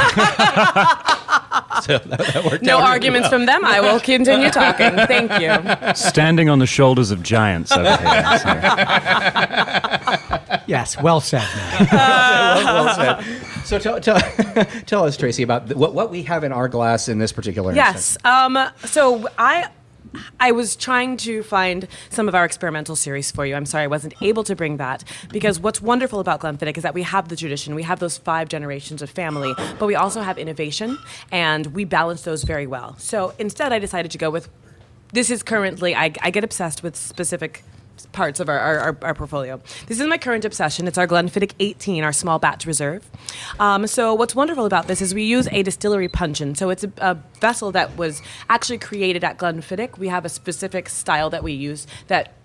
so that, that worked No out really arguments well. from them. I will continue talking. Thank you. standing on the shoulders of giants over here. So. Yes, well said, man. well, well said. So tell, tell, tell us, Tracy, about the, what, what we have in our glass in this particular Yes. instance. Um, so I. I was trying to find some of our experimental series for you. I'm sorry I wasn't able to bring that because what's wonderful about Glenfiddich is that we have the tradition. We have those five generations of family, but we also have innovation, and we balance those very well. So instead, I decided to go with, this is currently, I, I get obsessed with specific parts of our, our, our, our portfolio. This is my current obsession. It's our Glenfiddich eighteen, our small batch reserve. Um, so what's wonderful about this is we use a distillery puncheon. So it's a, a vessel that was actually created at Glenfiddich. We have a specific style that we use that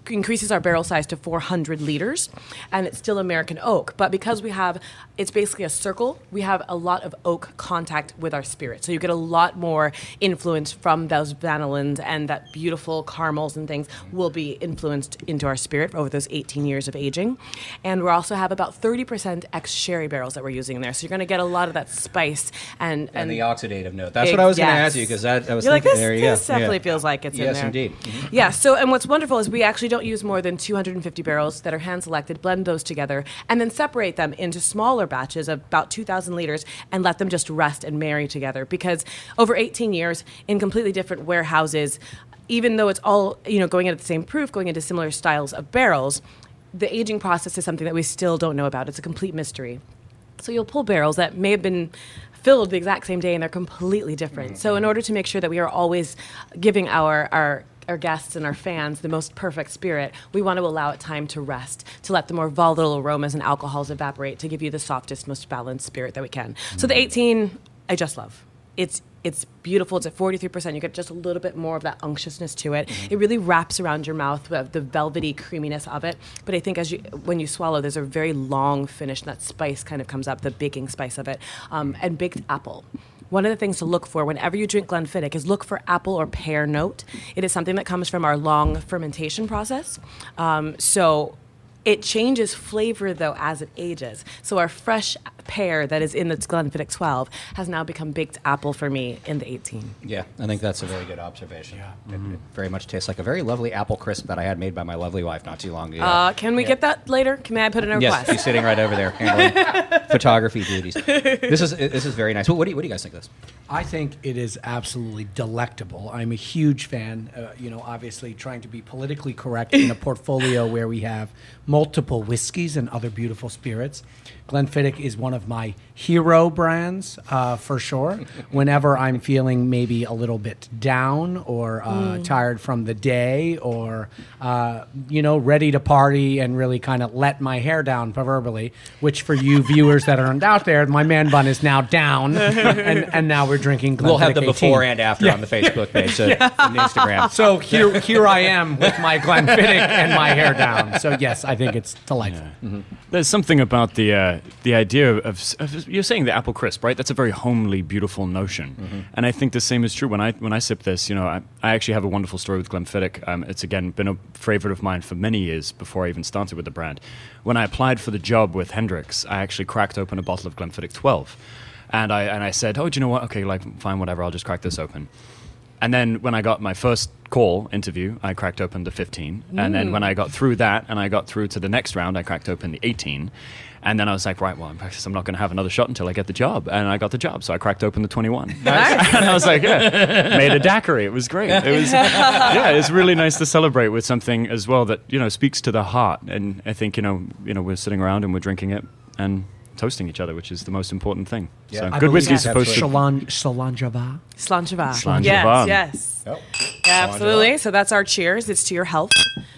increases our barrel size to four hundred liters, and it's still American oak. But because we have, it's basically a circle, we have a lot of oak contact with our spirit. So you get a lot more influence from those vanillins, and that beautiful caramels and things will be influenced into our spirit over those eighteen years of aging. And we also have about thirty percent ex-sherry barrels that we're using in there. So you're going to get a lot of that spice and... And, and the oxidative note. That's what I was going to yes. ask you, because I was You're thinking, like, this, there you this go. definitely Yeah. feels like it's in Yes, there. indeed. Mhm. Yeah, so, and what's wonderful is we actually don't use more than two hundred fifty barrels that are hand-selected, blend those together, and then separate them into smaller batches of about two thousand liters and let them just rest and marry together. Because over eighteen years, in completely different warehouses, even though it's all, you know, going into the same proof, going into similar styles of barrels, the aging process is something that we still don't know about. It's a complete mystery. So you'll pull barrels that may have been filled the exact same day and they're completely different. Mm-hmm. So in order to make sure that we are always giving our, our our guests and our fans the most perfect spirit, we want to allow it time to rest, to let the more volatile aromas and alcohols evaporate, to give you the softest, most balanced spirit that we can. Mm-hmm. So the eighteen, I just love. It's it's beautiful. It's at forty-three percent. You get just a little bit more of that unctuousness to it. Mm-hmm. It really wraps around your mouth with the velvety creaminess of it. But I think as you when you swallow, there's a very long finish, and that spice kind of comes up, the baking spice of it, um, and baked apple. One of the things to look for whenever you drink Glenfiddich is look for apple or pear note. It is something that comes from our long fermentation process. Um, so it changes flavor, though, as it ages. So our fresh pear that is in the Glenfiddich twelve has now become baked apple for me in the eighteen. Yeah, I think that's a very good observation. Yeah. It, it very much tastes like a very lovely apple crisp that I had made by my lovely wife not too long ago. Uh, can we Yeah. get that later? Can I put in a Yes, request? she's sitting right over there handling photography duties. This is this is very nice. What, what do you what do you guys think of this? I think it is absolutely delectable. I'm a huge fan, uh, you know, obviously trying to be politically correct in a portfolio where we have multiple whiskeys and other beautiful spirits. Glenfiddich is one of my hero brands, uh, for sure. Whenever I'm feeling maybe a little bit down or uh, mm. tired from the day or, uh, you know, ready to party and really kind of let my hair down, proverbially, which for you viewers that aren't out there, my man bun is now down, and, and now we're drinking Glenfiddich We'll have the eighteen. before and after Yeah. on the Facebook page, so yeah. and Instagram. So here, here I am with my Glenfiddich and my hair down. So yes, I think it's delightful. Yeah. Mm-hmm. There's something about the uh, the idea of, of you're saying the apple crisp, right? That's a very homely, beautiful notion, mm-hmm. and I think the same is true when I when I sip this. You know, I, I actually have a wonderful story with Glenfiddich. Um, it's again been a favorite of mine for many years before I even started with the brand. When I applied for the job with Hendrix, I actually cracked open a bottle of Glenfiddich twelve, and I and I said, "Oh, do you know what? Okay, like fine, whatever. I'll just crack this open." And then when I got my first call interview, I cracked open the fifteen. Mm. And then when I got through that and I got through to the next round, I cracked open the eighteen. And then I was like, right, well, in practice, I'm not going to have another shot until I get the job. And I got the job, so I cracked open the twenty-one. Nice. And I was like, yeah, made a daiquiri. It was great. It was, yeah, it's really nice to celebrate with something as well that, you know, speaks to the heart. And I think, you know, you know, we're sitting around and we're drinking it and toasting each other, which is the most important thing. Yeah. So I good believe whiskey is that's supposed to... Shalon, Shalonjava. Slanjava. Slanjava. Yes, yes. Oh. Yeah, absolutely. So that's our cheers. It's to your health.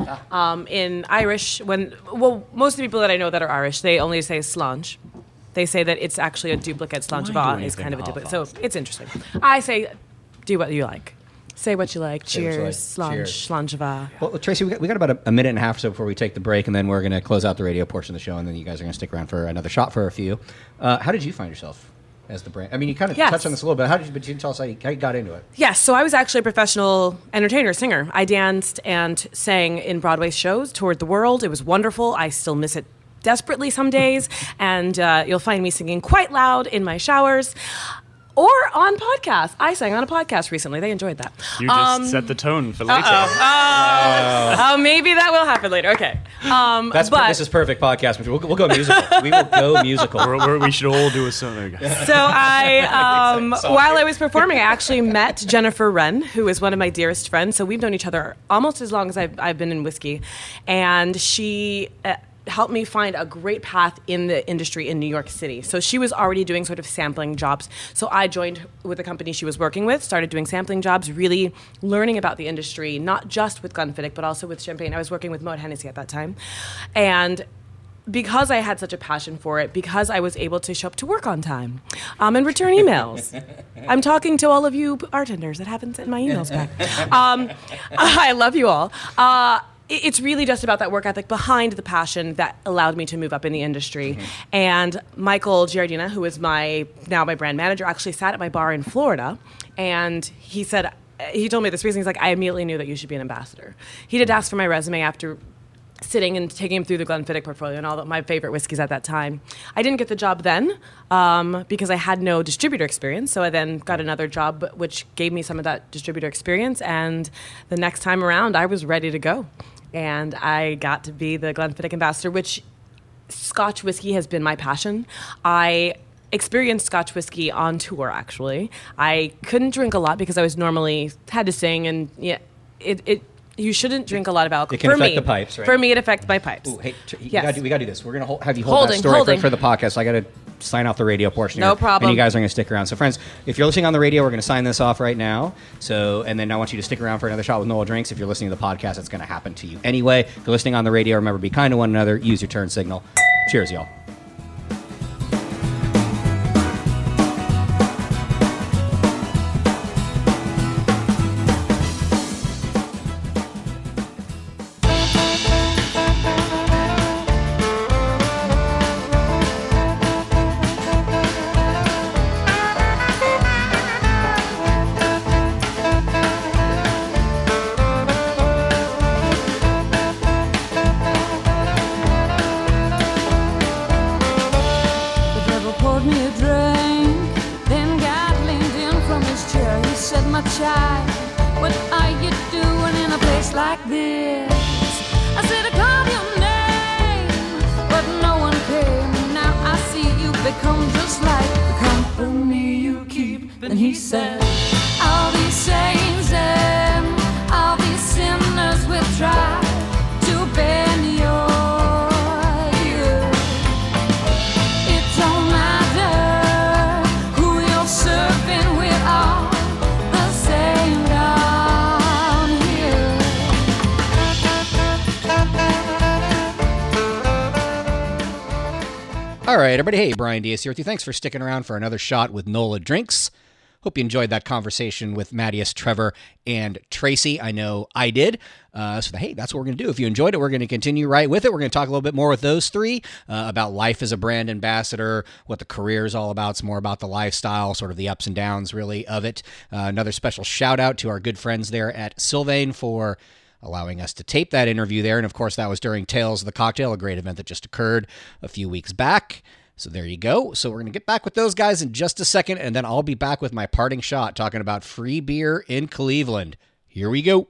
Um, in Irish, when well, most of the people that I know that are Irish, they only say slange. They say that it's actually a duplicate. Slanjava is kind of a duplicate. So it's interesting. I say, do what you like. Say what you like. Say what you Cheers. like. Slange. Cheers. Slanjava. Well, Tracy, we got, we got about a, a minute and a half or so before we take the break, and then we're going to close out the radio portion of the show, and then you guys are going to stick around for another shot for a few. Uh, how did you find yourself as the brand? I mean, you kind of Yes. touched on this a little bit. How did you, but you didn't tell us how you, how you got into it. Yes, so I was actually a professional entertainer, singer. I danced and sang in Broadway shows, toured the world. It was wonderful. I still miss it desperately some days, and uh, you'll find me singing quite loud in my showers or on podcasts. I sang on a podcast recently. They enjoyed that. You just Um, set the tone for later. Oh, oh, maybe that will happen later. Okay. Um, That's but, this is perfect podcast. We'll, we'll go musical. We will go musical. We're, we're, we should all do a song. There we go. So I, um, while I was performing, I actually met Jennifer Wren, who is one of my dearest friends. So we've known each other almost as long as I've, I've been in whiskey. And she uh, helped me find a great path in the industry in New York City. So she was already doing sort of sampling jobs. So I joined with the company she was working with, started doing sampling jobs, really learning about the industry, not just with Glenfiddich, but also with champagne. I was working with Moet Hennessy at that time. And because I had such a passion for it, because I was able to show up to work on time um, and return emails. I'm talking to all of you bartenders that haven't sent my emails back. Um, I love you all. Uh, it- it's really just about that work ethic behind the passion that allowed me to move up in the industry. And Michael Giardina, who is my now my brand manager, actually sat at my bar in Florida, and he said, he told me this reason. He's like, I immediately knew that you should be an ambassador. He did ask for my resume after sitting and taking him through the Glenfiddich portfolio and all the, my favorite whiskeys at that time. I didn't get the job then um, because I had no distributor experience. So I then got another job, which gave me some of that distributor experience. And the next time around, I was ready to go. And I got to be the Glenfiddich ambassador, which Scotch whiskey has been my passion. I experienced Scotch whiskey on tour, actually. I couldn't drink a lot because I was normally had to sing, and yeah, it, it you shouldn't drink a lot of alcohol. It can for affect me, the pipes, right? For me, it affects my pipes. Ooh, hey, tr- you Yes. gotta do, we got to do this. We're going to hold, have you hold Holding, that story for, holding. for the podcast. So I got to sign off the radio portion. No here, problem. And you guys are going to stick around. So, friends, if you're listening on the radio, we're going to sign this off right now. So, and then I want you to stick around for another shot with Nola Drinks. If you're listening to the podcast, it's going to happen to you anyway. If you're listening on the radio, remember, be kind to one another. Use your turn signal. Cheers, y'all. The devil poured me a drink, then got leaned in from his chair. He said, my child, what are you doing in a place like this? I said, I called your name, but no one came. Now I see you become just like the company you keep. Then he said, all these saints and all these sinners will try to bend your ear. It don't matter who you're serving, we're all the same down here. All right, everybody. Hey, Brian Diaz here with you. Thanks for sticking around for another shot with Nola Drinks. Hope you enjoyed that conversation with Matthias, Trevor, and Tracy. I know I did. Uh, so, hey, that's what we're going to do. If you enjoyed it, we're going to continue right with it. We're going to talk a little bit more with those three uh, about life as a brand ambassador, what the career is all about. It's more about the lifestyle, sort of the ups and downs, really, of it. Uh, another special shout out to our good friends there at Sylvain for allowing us to tape that interview there. And, of course, that was during Tales of the Cocktail, a great event that just occurred a few weeks back. So there you go. So we're going to get back with those guys in just a second, and then I'll be back with my parting shot talking about free beer in Cleveland. Here we go.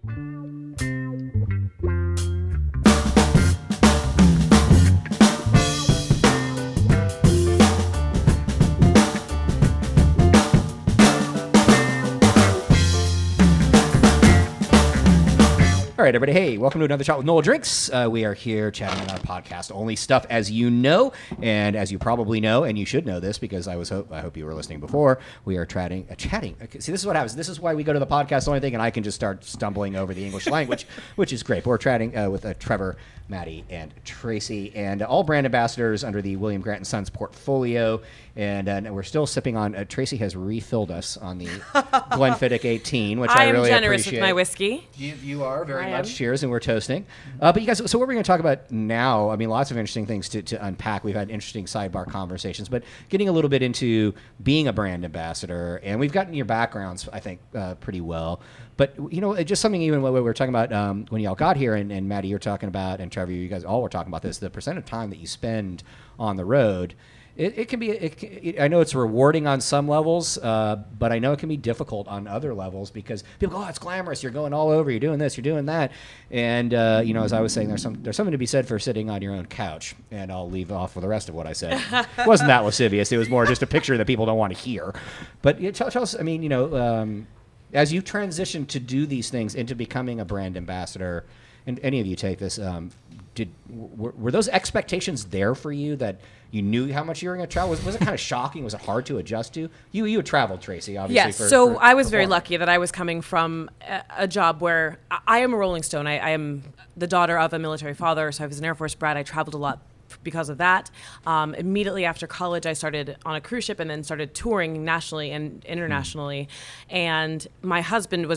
All right, everybody. Hey, welcome to another shot with Nola Drinks. Uh, we are here chatting on our podcast only stuff, as you know, and as you probably know, and you should know this because I was hope I hope you were listening before. We are chatting. Uh, chatting. Okay, see, this is what happens. This is why we go to the podcast only thing, and I can just start stumbling over the English language, which is great. But we're chatting uh, with uh, Trevor, Maddie, and Tracy, and uh, all brand ambassadors under the William Grant and Sons portfolio. And uh, we're still sipping on. Uh, Tracy has refilled us on the Glenfiddich eighteen, which I, I am really generous appreciate. with my whiskey. You, you are very I much. am. Cheers, and we're toasting. Uh, but you guys, so what we're going to talk about now, I mean, lots of interesting things to, to unpack. We've had interesting sidebar conversations, but getting a little bit into being a brand ambassador, and we've gotten your backgrounds, I think, uh, pretty well. But, you know, just something even what we were talking about um, when y'all got here, and, and Maddie, you're talking about, and Trevor, you guys all were talking about this, the percent of time that you spend on the road. It, it can be, it, can- it, I know it's rewarding on some levels, uh, but I know it can be difficult on other levels because people go, oh, it's glamorous. You're going all over. You're doing this. You're doing that. And, uh, you know, as I was saying, there's some there's something to be said for sitting on your own couch. And I'll leave off with the rest of what I said. It wasn't that lascivious. It was more just a picture that people don't want to hear. But yeah, tell, tell us, I mean, you know, um, as you transition to do these things into becoming a brand ambassador, and any of you take this, um, did were, were those expectations there for you that you knew how much you were going to travel? Was, was it kind of shocking? Was it hard to adjust to? You you had traveled, Tracy, obviously. Yes, for, so for I was very performing. lucky that I was coming from a, a job where I, I am a Rolling Stone. I, I am the daughter of a military father, so I was an Air Force brat. I traveled a lot because of that. Um, immediately after college, I started on a cruise ship and then started touring nationally and internationally. And my husband was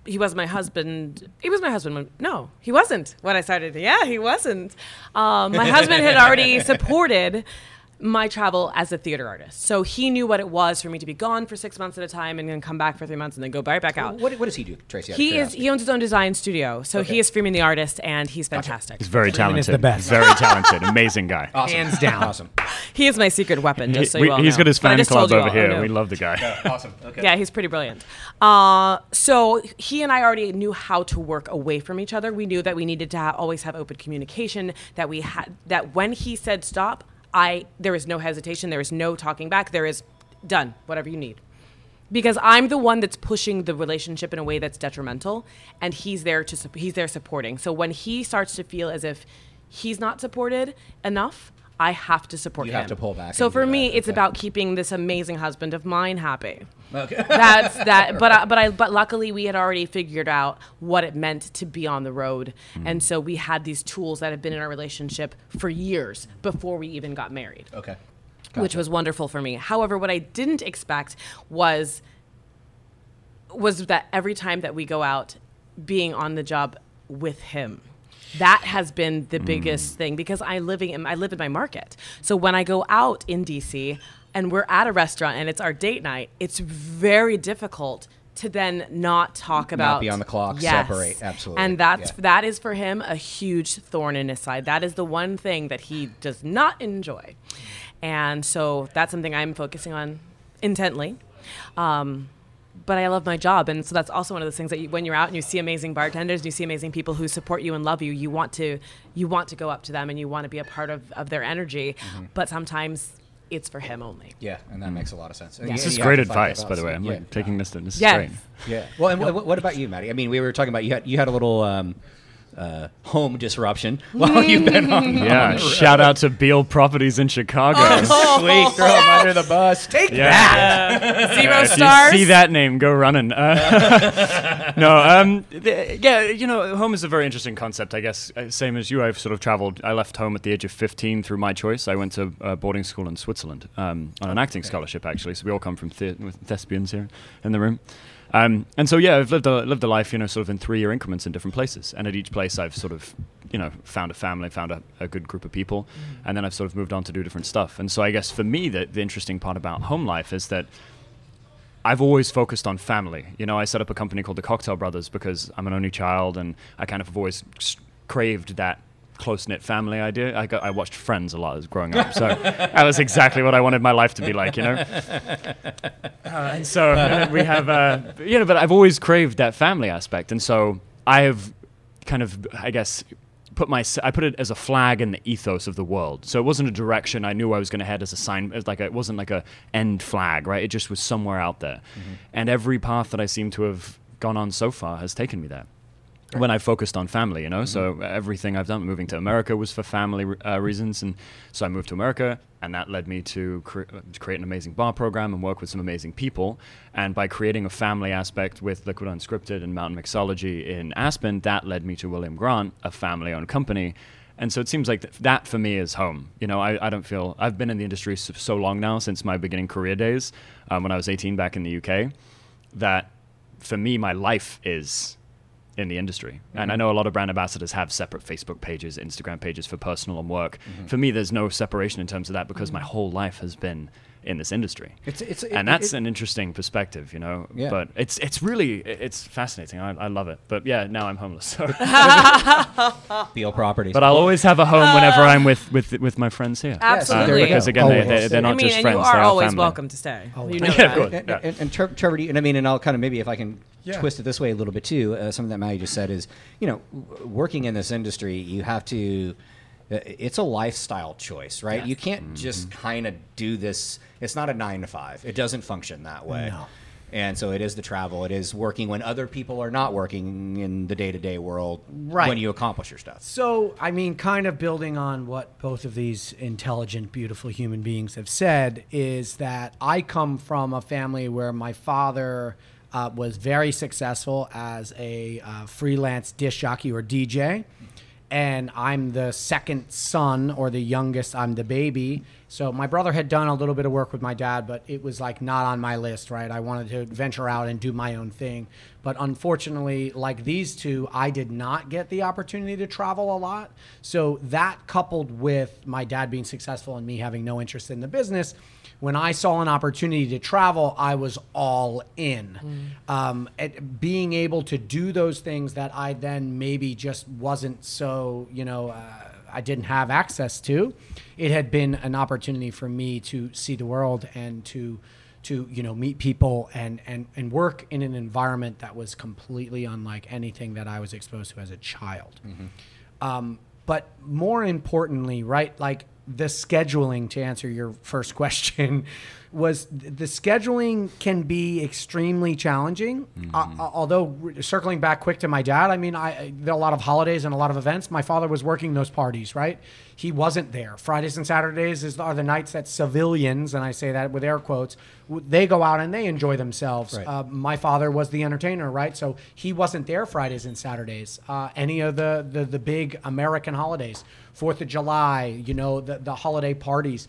he was my husband. He was my husband. When, no, he wasn't when I started. Yeah, he wasn't. Um, my husband had already supported my travel as a theater artist. So he knew what it was for me to be gone for six months at a time and then come back for three months and then go right back out. What, what does he do, Tracy? He is he owns his own design studio. So Okay. he is Freeman the artist, and he's fantastic. He's very Freeman is talented. the best. Very talented. Amazing guy. Awesome. Hands down. Awesome. He is my secret weapon, just so He- you all he's know. got his But I fan just club told you over all. here. Oh, no. We love the guy. Awesome. Okay. Yeah, he's pretty brilliant. Uh, so he and I already knew how to work away from each other. We knew that we needed to ha- always have open communication. That we had that when he said stop, I there is no hesitation. There is no talking back. There is done. Whatever you need. Because I'm the one that's pushing the relationship in a way that's detrimental, and he's there to sup- he's there supporting. So when he starts to feel as if he's not supported enough, I have to support You him. have to pull back So and for do me, that. it's Okay. about keeping this amazing husband of mine happy. Okay. That's that. But I, but I but luckily we had already figured out what it meant to be on the road, and so we had these tools that had been in our relationship for years before we even got married, Okay. which was wonderful for me. However, what I didn't expect was was that every time that we go out, being on the job with him. That has been the biggest thing because I living in I live in my market. So when I go out in D C and we're at a restaurant and it's our date night, it's very difficult to then not talk about be on the clock, Yes. separate, absolutely, And that's yeah. that is for him a huge thorn in his side. That is the one thing that he does not enjoy. And so that's something I'm focusing on intently. Um, but I love my job, and so that's also one of those things that you, when you're out and you see amazing bartenders, and you see amazing people who support you and love you, you want to you want to go up to them and you want to be a part of, of their energy. But sometimes it's for him only. Yeah, and that makes a lot of sense. Yeah. This You- is you great have to find advice, that by the way. I'm balance. like Yeah. taking this. This is Yes. great. Yeah. Well, and what, what about you, Maddie? I mean, we were talking about you had you had a little um, uh, home disruption while you've been on. Yeah. Shout out to Beale Properties in Chicago. Sweet, throw him under the bus. Take Yeah. Zero If stars. you see that name, go running. Uh, no, um, th- yeah, you know, home is a very interesting concept, I guess. Uh, Same as you, I've sort of traveled. I left home at the age of fifteen through my choice. I went to uh, boarding school in Switzerland um, on an acting scholarship, actually. So we all come from the- with thespians here in the room. Um, and so, yeah, I've lived a, lived a life, you know, sort of in three-year increments in different places. And at each place, I've sort of, you know, found a family, found a, a good group of people. And then I've sort of moved on to do different stuff. And so I guess for me, the, the interesting part about home life is that I've always focused on family. You know, I set up a company called the Cocktail Brothers because I'm an only child, and I kind of have always s- craved that close-knit family idea. I, got, I watched Friends a lot as growing up, so that was exactly what I wanted my life to be like, you know? Uh, and so uh, we have, uh, you know, but I've always craved that family aspect, and so I have kind of, I guess, put my I put it as a flag in the ethos of the world. So it wasn't a direction I knew I was going to head as a sign. It was like a, it wasn't like a end flag, right? It just was somewhere out there, mm-hmm. and every path that I seem to have gone on so far has taken me there. When I focused on family, you know, mm-hmm. so everything I've done, moving to America was for family uh, reasons, and so I moved to America, and that led me to, cre- to create an amazing bar program and work with some amazing people. And by creating a family aspect with Liquid Unscripted and Mountain Mixology in Aspen, that led me to William Grant, a family-owned company. And so it seems like th- that for me is home. You know, I, I don't feel I've been in the industry so, so long now, since my beginning career days, um, when I was eighteen back in the U K, that for me my life is in the industry. Mm-hmm. And I know a lot of brand ambassadors have separate Facebook pages, Instagram pages for personal and work. Mm-hmm. For me, there's no separation in terms of that because mm-hmm. my whole life has been in this industry. It's, it's, it, and that's it, an interesting perspective, you know, yeah. but it's it's really, it's fascinating. I, I love it. But yeah, now I'm homeless. So. Beale Properties. But I'll always have a home whenever I'm with, with, with my friends here. Absolutely. Uh, because again, they, they, they're not I mean, just and friends, you they are are always family. welcome to stay. Oh, You know yeah, that. of course. And, Yeah. and, and Tre- Trevor, do you, and I mean, and I'll kind of maybe if I can Yeah. twist it this way a little bit too. Uh, something that Maddie just said is, you know, w- working in this industry, you have to. Uh, it's a lifestyle choice, right? Yes. You can't Mm-hmm. just kind of do this. It's not a nine to five. It doesn't function that way. No. And so it is the travel. It is working when other people are not working in the day to day world. Right. When you accomplish your stuff. So, I mean, kind of building on what both of these intelligent, beautiful human beings have said, is that I come from a family where my father uh, was very successful as a uh, freelance disc jockey or D J. and I'm the second son, or the youngest. I'm the baby. So my brother had done a little bit of work with my dad, but it was like not on my list, right? I wanted to venture out and do my own thing. But unfortunately, like these two, I did not get the opportunity to travel a lot. So that, coupled with my dad being successful and me having no interest in the business, when I saw an opportunity to travel, I was all in. Mm. Um, at being able to do those things that I then maybe just wasn't so, you know, uh, I didn't have access to. It had been an opportunity for me to see the world and to, to you know, meet people and, and, and work in an environment that was completely unlike anything that I was exposed to as a child. Mm-hmm. Um, but more importantly, right, like the scheduling, to answer your first question, was the scheduling can be extremely challenging. Mm-hmm. Uh, although circling back quick to my dad, I mean, I, there are a lot of holidays and a lot of events. My father was working those parties, right? He wasn't there. Fridays and Saturdays is, are the nights that civilians, and I say that with air quotes, they go out and they enjoy themselves. Right. Uh, my father was the entertainer, right? So he wasn't there Fridays and Saturdays. Uh, any of the, the, the big American holidays, Fourth of July, you know, the, the holiday parties.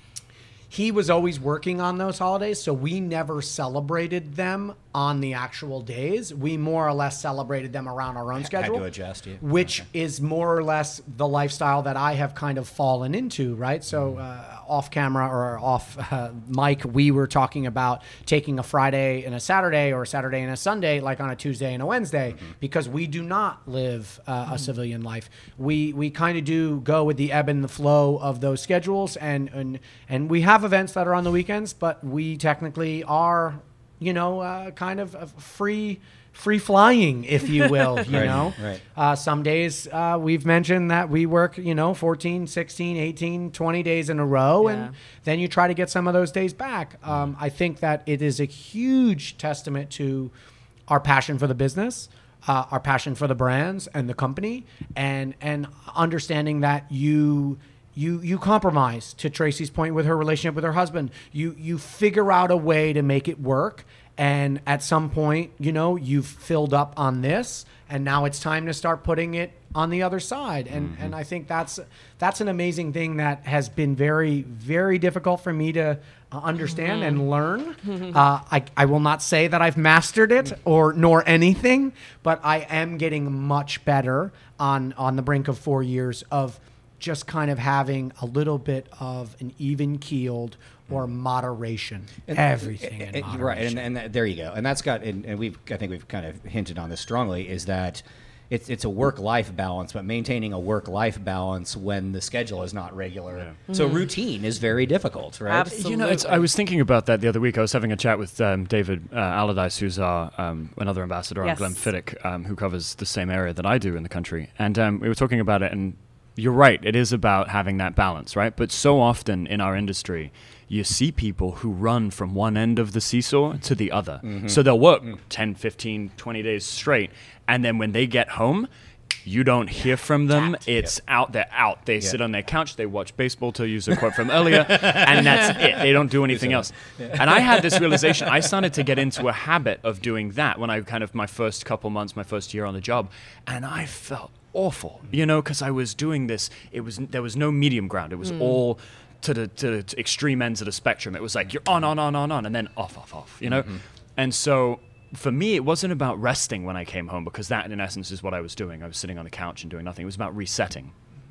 He was always working on those holidays, so we never celebrated them on the actual days. We more or less celebrated them around our own Had schedule. to adjust, yeah. Which okay. is more or less the lifestyle that I have kind of fallen into, right? So uh, off camera or off uh, mic, we were talking about taking a Friday and a Saturday, or a Saturday and a Sunday, like on a Tuesday and a Wednesday, mm-hmm. because we do not live uh, mm-hmm. a civilian life. We we kind of do go with the ebb and the flow of those schedules, and and and we have events that are on the weekends, but we technically are, you know, uh, kind of uh, free free flying, if you will, you right, know. Right. Uh, some days uh, we've mentioned that we work, you know, fourteen, sixteen, eighteen, twenty days in a row, Yeah. and then you try to get some of those days back. Um, I think that it is a huge testament to our passion for the business, uh, our passion for the brands and the company, and and understanding that you you you compromise, to Tracy's point with her relationship with her husband. You you figure out a way to make it work. And at some point, you know, you've filled up on this, and now it's time to start putting it on the other side. And mm-hmm. and I think that's that's an amazing thing that has been very, very difficult for me to uh, understand mm-hmm. and learn. uh, I, I will not say that I've mastered it or nor anything, but I am getting much better on, on the brink of four years of just kind of having a little bit of an even-keeled or moderation, and, everything and, in and, moderation. Right, and, and that, there you go. And that's got, and, and we've, I think we've kind of hinted on this strongly, is that it's it's a work-life balance, but maintaining a work-life balance when the schedule is not regular. Yeah. Mm-hmm. So routine is very difficult, right? Absolutely. You know, it's, I was thinking about that the other week. I was having a chat with um, David uh, Allardyce, who's our um, another ambassador yes. on Glenfiddich, um, who covers the same area that I do in the country. And um, we were talking about it, and you're right, it is about having that balance, right? But so often in our industry, you see people who run from one end of the seesaw to the other. Mm-hmm. So they'll work mm. ten, fifteen, twenty days straight, and then when they get home, you don't hear from them. Tapped. It's yep. out. They're out. They yep. sit on their couch. They watch baseball, to use a quote from earlier, and that's it. They don't do anything else. Yeah. And I had this realization. I started to get into a habit of doing that when I kind of, my first couple months, my first year on the job, and I felt awful, you know, because I was doing this. It was there was no medium ground. It was mm. all to the to the extreme ends of the spectrum. It was like you're on, on, on, on, on, and then off, off, off. You know, mm-hmm. and so for me, it wasn't about resting when I came home, because that, in essence, is what I was doing. I was sitting on the couch and doing nothing. It was about resetting.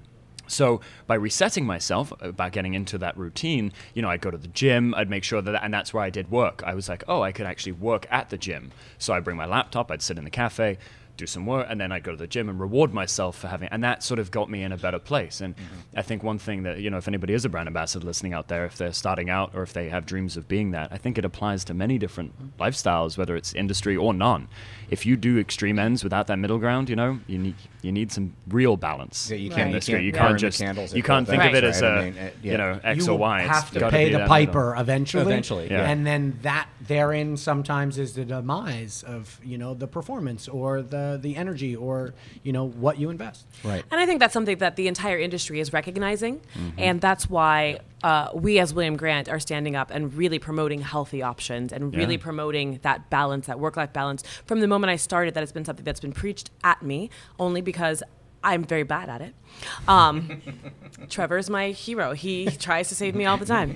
So by resetting myself, about getting into that routine, you know, I'd go to the gym, I'd make sure that, and that's where I did work. I was like, oh, I could actually work at the gym. So I'd bring my laptop, I'd sit in the cafe, do some work, and then I'd go to the gym and reward myself for having, and that sort of got me in a better place. And mm-hmm. I think one thing that, you know, if anybody is a brand ambassador listening out there, if they're starting out or if they have dreams of being that, I think it applies to many different lifestyles, whether it's industry or non. If you do extreme ends without that middle ground, you know, you need you need some real balance. Yeah, you in can't, industry. you can't, you can't burn just the candles you can't think right. of it as right. a I mean, uh, yeah. you know X you or Y. You have It's to gotta pay be the that piper middle. eventually, Eventually, yeah. and then that therein sometimes is the demise of, you know, the performance or the the energy or, you know, what you invest. Right. And I think that's something that the entire industry is recognizing, Mm-hmm. and that's why uh, we as William Grant are standing up and really promoting healthy options and really Yeah. promoting that balance, that work-life balance. From the moment I started, that has been something that's been preached at me, only because I'm very bad at it. Um, Trevor is my hero. He tries to save me all the time.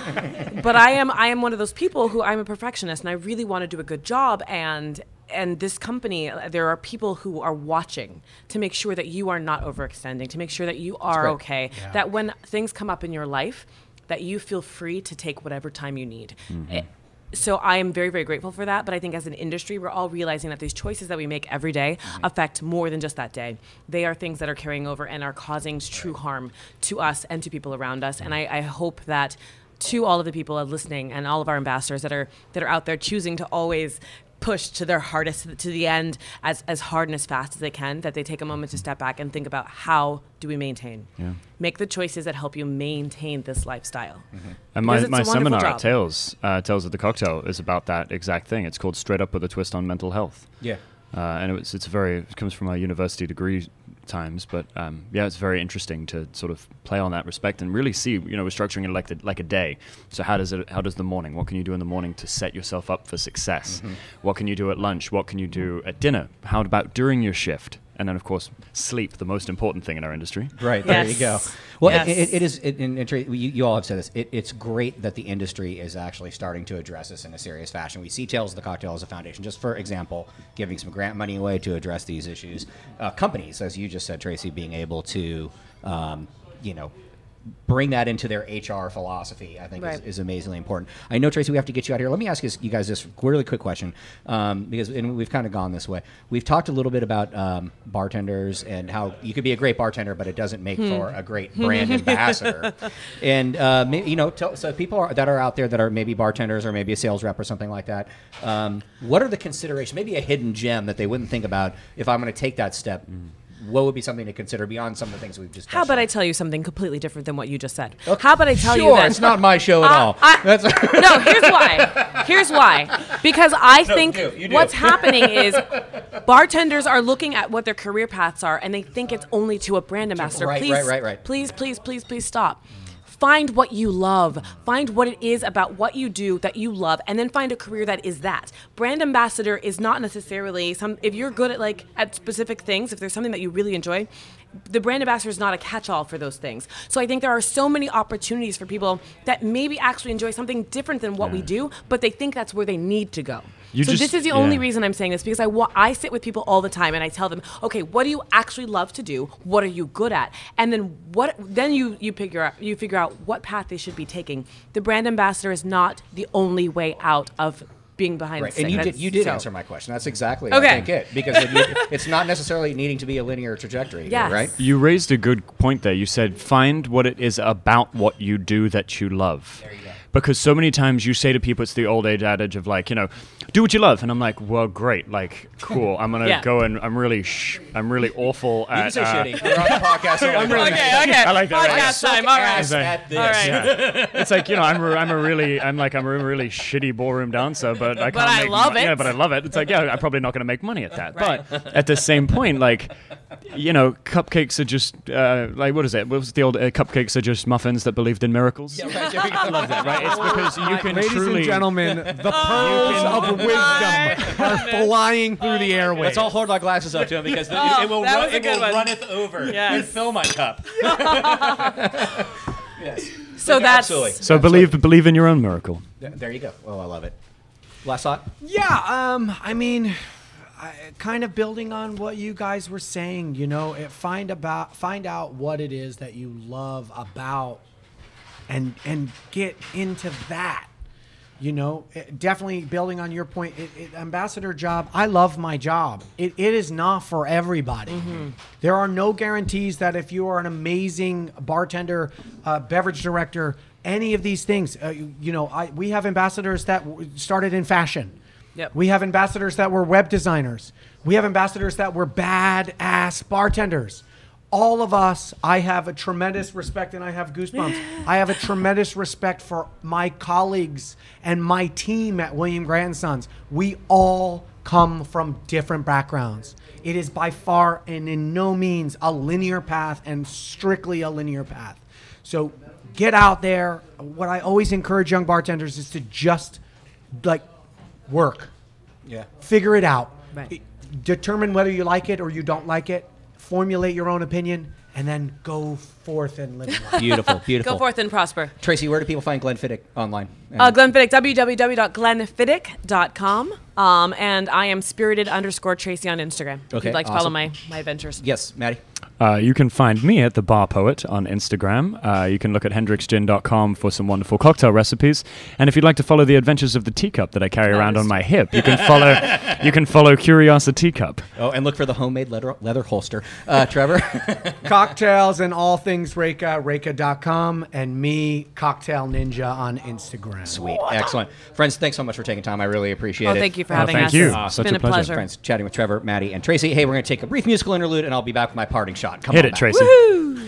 But I am I am one of those people who I'm a perfectionist, and I really want to do a good job. And and this company, there are people who are watching to make sure that you are not overextending, to make sure that you are okay, yeah. that when things come up in your life, that you feel free to take whatever time you need. Mm-hmm. It, So I am very, very grateful for that. But I think as an industry, we're all realizing that these choices that we make every day mm-hmm. affect more than just that day. They are things that are carrying over and are causing true harm to us and to people around us. And I, I hope that to all of the people listening and all of our ambassadors that are that are out there choosing to always push to their hardest to the end as, as hard and as fast as they can, that they take a moment to step back and think about how do we maintain. Yeah. Make the choices that help you maintain this lifestyle. Mm-hmm. And my, my seminar job. at Tales, uh, Tales of the Cocktail is about that exact thing. It's called Straight Up with a Twist on Mental Health. Yeah. Uh, and it was, it's very, it comes from my university degree times, but um, yeah, it's very interesting to sort of play on that respect and really see, you know, we're structuring it like the, like a day. So how does it, how does the morning, what can you do in the morning to set yourself up for success? Mm-hmm. What can you do at lunch? What can you do at dinner? How about during your shift? And then, of course, sleep, the most important thing in our industry. Right, there yes. you go. Well, yes. it, it, it is, it, and, and you, you all have said this, it, it's great that the industry is actually starting to address this in a serious fashion. We see Tales of the Cocktail as a foundation, just for example, giving some grant money away to address these issues. Uh, companies, as you just said, Tracy, being able to, um, you know, bring that into their H R philosophy, I think, right. is, is amazingly important. I know, Tracy, we have to get you out here. Let me ask you, you guys this really quick question, um, because and we've kind of gone this way. We've talked a little bit about um, bartenders and how you could be a great bartender, but it doesn't make hmm. for a great brand ambassador. And, uh, maybe, you know, t- so people are, that are out there that are maybe bartenders or maybe a sales rep or something like that, um, what are the considerations, maybe a hidden gem that they wouldn't think about if I'm going to take that step? Mm. What would be something to consider beyond some of the things we've just How about on? I tell you something completely different than what you just said? Okay. How about I tell sure, you that... it's not my show at uh, all. I, That's no, here's why. Here's why. Because I no, think do, what's happening is bartenders are looking at what their career paths are, and they think it's only to a brand ambassador. Right, please, right, right, right. Please, please, please, please stop. Find what you love. Find what it is about what you do that you love, and then find a career that is that. Brand ambassador is not necessarily some. If you're good at like at specific things, if there's something that you really enjoy, the brand ambassador is not a catch-all for those things. So I think there are so many opportunities for people that maybe actually enjoy something different than what yeah. we do, but they think that's where they need to go. You so just, this is the yeah. only reason I'm saying this, because I, wa- I sit with people all the time and I tell them, okay, what do you actually love to do? What are you good at? And then what? Then you you figure out you figure out what path they should be taking. The brand ambassador is not the only way out of being behind right. the scenes. And you did you did so. answer my question. That's exactly okay. I think it because it, you, it's not necessarily needing to be a linear trajectory, yes. right? You raised a good point there. You said find what it is about what you do that you love. There you go. Because so many times you say to people, it's the old age adage of like, you know, do what you love, and I'm like, well, great, like, cool. I'm gonna yeah. go and I'm really, sh- I'm really awful at. You can say uh, shitty. We're on the podcast. So I'm really, okay, okay. I like that. Podcast right? time. All right. Like, at this. All right. Yeah. It's like, you know, I'm, a, I'm a really, I'm like, I'm a really shitty ballroom dancer, but I can't. But I make love mo- it. Yeah, but I love it. It's like, yeah, I'm probably not gonna make money at that. Right. But at the same point, like, you know, cupcakes are just uh, like, what is it? What was the old uh, cupcakes are just muffins that believed in miracles? Yeah, right. There we go. I love that. Right? It's because you can Ladies truly, and gentlemen, the pearls of wisdom are flying through the airways. Let's all hold our glasses up to him because the, oh, it, it will, that ru- it will runneth over yes. and fill my cup. Yes. So Look, that's absolutely. So believe absolutely. believe in your own miracle. There you go. Oh, I love it. Last thought? Yeah, um, I mean, I, kind of building on what you guys were saying, you know, it, find about find out what it is that you love about, and and get into that. You know, it, definitely building on your point, it, it, ambassador job, I love my job. It, it is not for everybody. Mm-hmm. There are no guarantees that if you are an amazing bartender, uh, beverage director, any of these things, uh, you, you know, I, we have ambassadors that w- started in fashion. Yep. We have ambassadors that were web designers. We have ambassadors that were badass bartenders. All of us, I have a tremendous respect, and I have goosebumps. I have a tremendous respect for my colleagues and my team at William Grant Sons. We all come from different backgrounds. It is by far and in no means a linear path, and strictly a linear path. So get out there. What I always encourage young bartenders is to just like work. Yeah. Figure it out. Right. Determine whether you like it or you don't like it. formulate your own opinion, and then go forth and live life. Beautiful, beautiful. Go forth and prosper. Tracy, where do people find Glenfiddich online? Uh, Glenfiddich, w w w dot glenfiddich dot com. Um, and I am spirited underscore Tracy on Instagram. If Okay, you'd like to awesome. follow my, my adventures. Yes, Maddie. Uh, you can find me at The Bar Poet on Instagram. Uh, you can look at hendrix gin dot com for some wonderful cocktail recipes. And if you'd like to follow the adventures of the teacup that I carry That around is on my hip, you can follow you can follow Curiosity Cup. Oh, and look for the homemade leather, leather holster. Uh, Trevor? Cocktails and all things Reka, Reka dot com, and me, Cocktail Ninja on Instagram. Sweet. Excellent. Friends, thanks so much for taking time. I really appreciate Oh, it. thank you for Oh, having thank us. you. It's Such been a a pleasure. pleasure. Friends, chatting with Trevor, Maddie, and Tracy. Hey, we're going to take a brief musical interlude, and I'll be back with my parting shot. Come Hit on it, back. Tracy. Woo!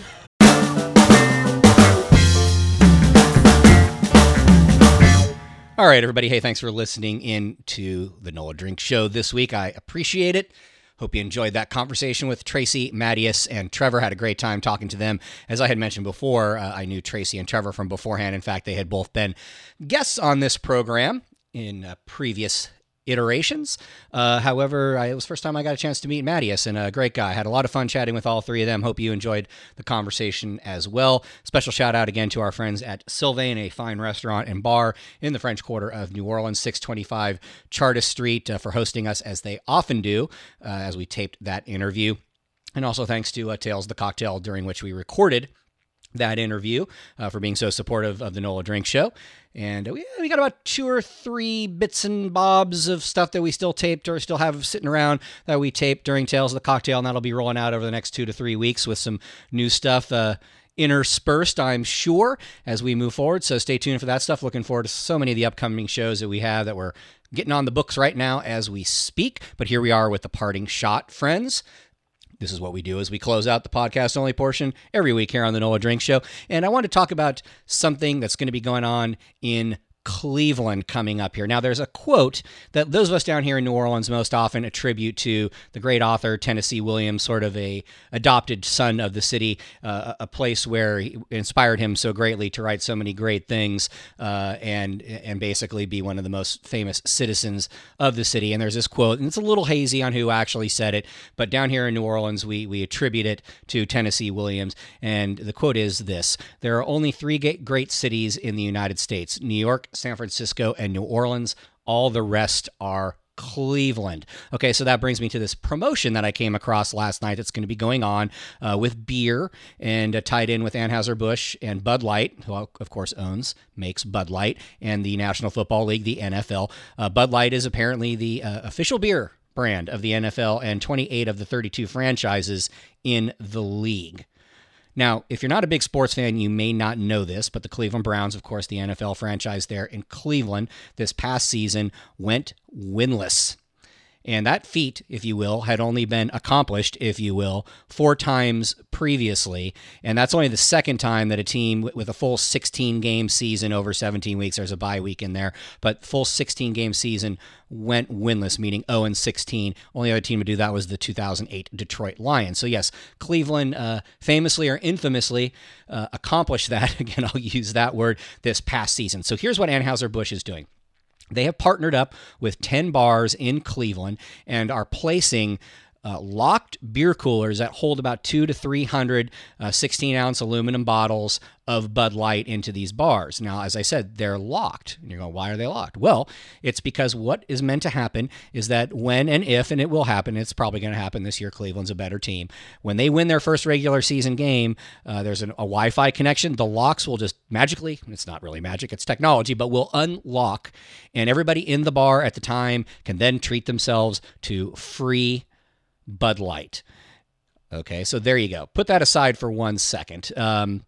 All right, everybody. Hey, thanks for listening in to the Nola Drink Show this week. I appreciate it. Hope you enjoyed that conversation with Tracy, Mattias, and Trevor. Had a great time talking to them. As I had mentioned before, uh, I knew Tracy and Trevor from beforehand. In fact, they had both been guests on this program in uh, previous iterations. Uh, however, I, it was the first time I got a chance to meet Mattias, and a great guy. Had a lot of fun chatting with all three of them. Hope you enjoyed the conversation as well. Special shout out again to our friends at Sylvain, a fine restaurant and bar in the French Quarter of New Orleans, six twenty-five Chartis Street, uh, for hosting us as they often do uh, as we taped that interview. And also thanks to uh, Tales of the Cocktail, during which we recorded that interview, uh, for being so supportive of the Nola Drink Show. And we, we got about two or three bits and bobs of stuff that we still taped or still have sitting around that we taped during Tales of the Cocktail, and that'll be rolling out over the next two to three weeks with some new stuff uh, interspersed, I'm sure, as we move forward. So stay tuned for that stuff. Looking forward to so many of the upcoming shows that we have that we're getting on the books right now as we speak. But here we are with the parting shot, friends. This is what we do as we close out the podcast-only portion every week here on the Nola Drink Show. And I want to talk about something that's going to be going on in Cleveland coming up here. Now, there's a quote that those of us down here in New Orleans most often attribute to the great author Tennessee Williams, sort of a adopted son of the city, uh, a place where he inspired him so greatly to write so many great things, uh, and and basically be one of the most famous citizens of the city. And there's this quote, and it's a little hazy on who actually said it, but down here in New Orleans, we we attribute it to Tennessee Williams. And the quote is this: "There are only three great cities in the United States: New York, San Francisco, and New Orleans. All the rest are Cleveland." Okay, so that brings me to this promotion that I came across last night that's going to be going on uh, with beer, and uh, tied in with Anheuser-Busch and Bud Light, who of course owns, makes Bud Light, and the National Football League, the N F L. Uh, Bud Light is apparently the uh, official beer brand of the N F L and twenty-eight of the thirty-two franchises in the league. Now, if you're not a big sports fan, you may not know this, but the Cleveland Browns, of course, the N F L franchise there in Cleveland, this past season went winless. And that feat, if you will, had only been accomplished, if you will, four times previously. And that's only the second time that a team with a full sixteen-game season over seventeen weeks, there's a bye week in there, but full sixteen-game season went winless, meaning oh and sixteen. Only other team to do that was the two thousand eight Detroit Lions. So yes, Cleveland uh, famously or infamously uh, accomplished that, again, I'll use that word, this past season. So here's what Anheuser-Busch is doing. They have partnered up with ten bars in Cleveland and are placing uh, locked beer coolers that hold about two to three hundred uh, sixteen-ounce aluminum bottles of Bud Light into these bars. Now, as I said, they're locked. And you're going, why are they locked? Well, it's because what is meant to happen is that when and if, and it will happen, it's probably going to happen this year, Cleveland's a better team. When they win their first regular season game, uh, there's an, a Wi-Fi connection. The locks will just magically, it's not really magic, it's technology, but will unlock. And everybody in the bar at the time can then treat themselves to free Bud Light. Okay, so there you go. Put that aside for one second. Um,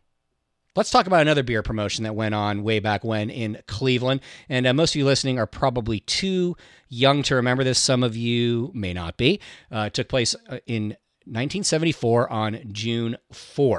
Let's talk about another beer promotion that went on way back when in Cleveland. And uh, most of you listening are probably too young to remember this. Some of you may not be. Uh, it took place in nineteen seventy-four on June fourth.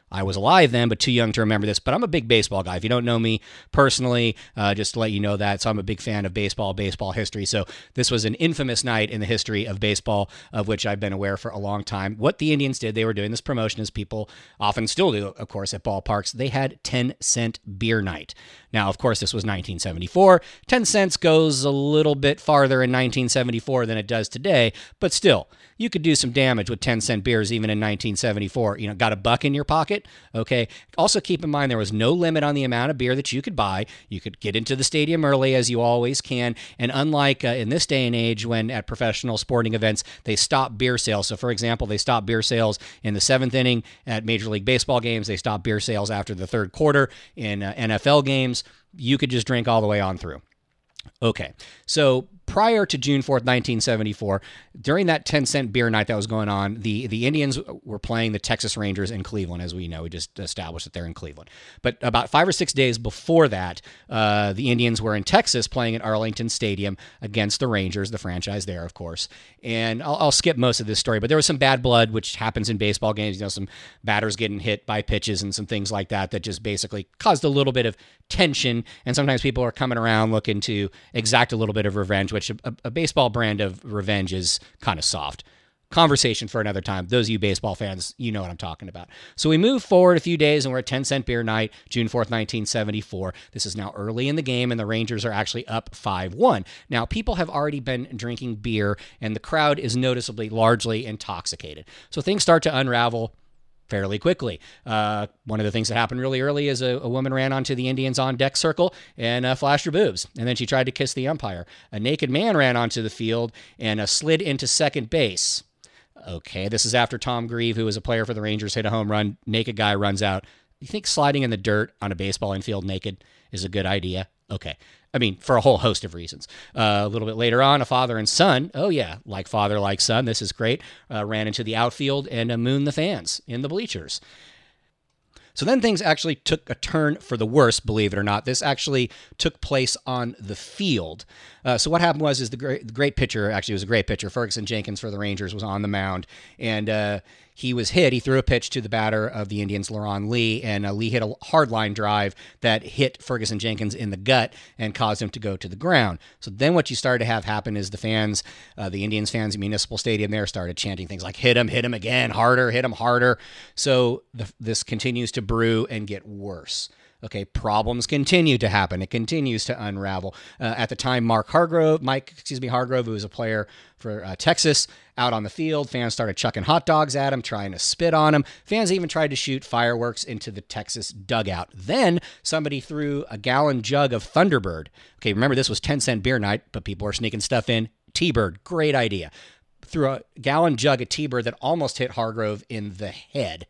I was alive then, but too young to remember this. But I'm a big baseball guy. If you don't know me personally, uh, just to let you know that. So I'm a big fan of baseball, baseball history. So this was an infamous night in the history of baseball, of which I've been aware for a long time. What the Indians did, they were doing this promotion, as people often still do, of course, at ballparks. They had ten cent beer night. Now, of course, this was nineteen seventy-four. ten cents goes a little bit farther in nineteen seventy-four than it does today, but still, you could do some damage with ten cent beers even in nineteen seventy-four. You know, got a buck in your pocket? Okay. Also keep in mind there was no limit on the amount of beer that you could buy. You could get into the stadium early, as you always can. And unlike uh, in this day and age, when at professional sporting events, they stop beer sales. So for example, they stop beer sales in the seventh inning at Major League Baseball games. They stop beer sales after the third quarter in uh, N F L games. You could just drink all the way on through. Okay, so prior to June fourth, nineteen seventy-four, during that ten cent beer night that was going on, the, the Indians were playing the Texas Rangers in Cleveland, as we know. We just established that they're in Cleveland. But about five or six days before that, uh, the Indians were in Texas playing at Arlington Stadium against the Rangers, the franchise there, of course. And I'll, I'll skip most of this story, but there was some bad blood, which happens in baseball games. You know, some batters getting hit by pitches and some things like that that just basically caused a little bit of tension. And sometimes people are coming around looking to exact a little bit of revenge, which a, a baseball brand of revenge is kind of soft. Conversation for another time. Those of you baseball fans, you know what I'm talking about. So we move forward a few days and we're at ten cent beer night, June fourth, nineteen seventy-four. This is now early in the game and the Rangers are actually up five one. Now, people have already been drinking beer and the crowd is noticeably largely intoxicated. So things start to unravel fairly quickly. Uh, one of the things that happened really early is a, a woman ran onto the Indians on deck circle and uh, flashed her boobs, and then she tried to kiss the umpire. A naked man ran onto the field and uh, slid into second base. Okay, this is after Tom Grieve, who was a player for the Rangers, hit a home run. Naked guy runs out. You think sliding in the dirt on a baseball infield naked is a good idea? Okay. I mean, for a whole host of reasons. Uh, a little bit later on, a father and son, oh yeah, like father, like son, this is great, uh, ran into the outfield and uh, mooned the fans in the bleachers. So then things actually took a turn for the worse, believe it or not. This actually took place on the field. Uh, so what happened was is the great, the great pitcher, actually it was a great pitcher, Ferguson Jenkins for the Rangers, was on the mound, and uh, he was hit. He threw a pitch to the batter of the Indians, Leron Lee, and uh, Lee hit a hard line drive that hit Ferguson Jenkins in the gut and caused him to go to the ground. So then what you started to have happen is the fans, uh, the Indians fans in Municipal Stadium there started chanting things like, hit him, hit him again, harder, hit him harder. So the, this continues to brew and get worse. Okay, problems continue to happen. It continues to unravel. Uh, at the time, Mark Hargrove, Mike, excuse me, Hargrove, who was a player for uh, Texas, out on the field, fans started chucking hot dogs at him, trying to spit on him. Fans even tried to shoot fireworks into the Texas dugout. Then somebody threw a gallon jug of Thunderbird. Okay, remember this was ten cent beer night, but people were sneaking stuff in. T-Bird, great idea. Threw a gallon jug of T-Bird that almost hit Hargrove in the head.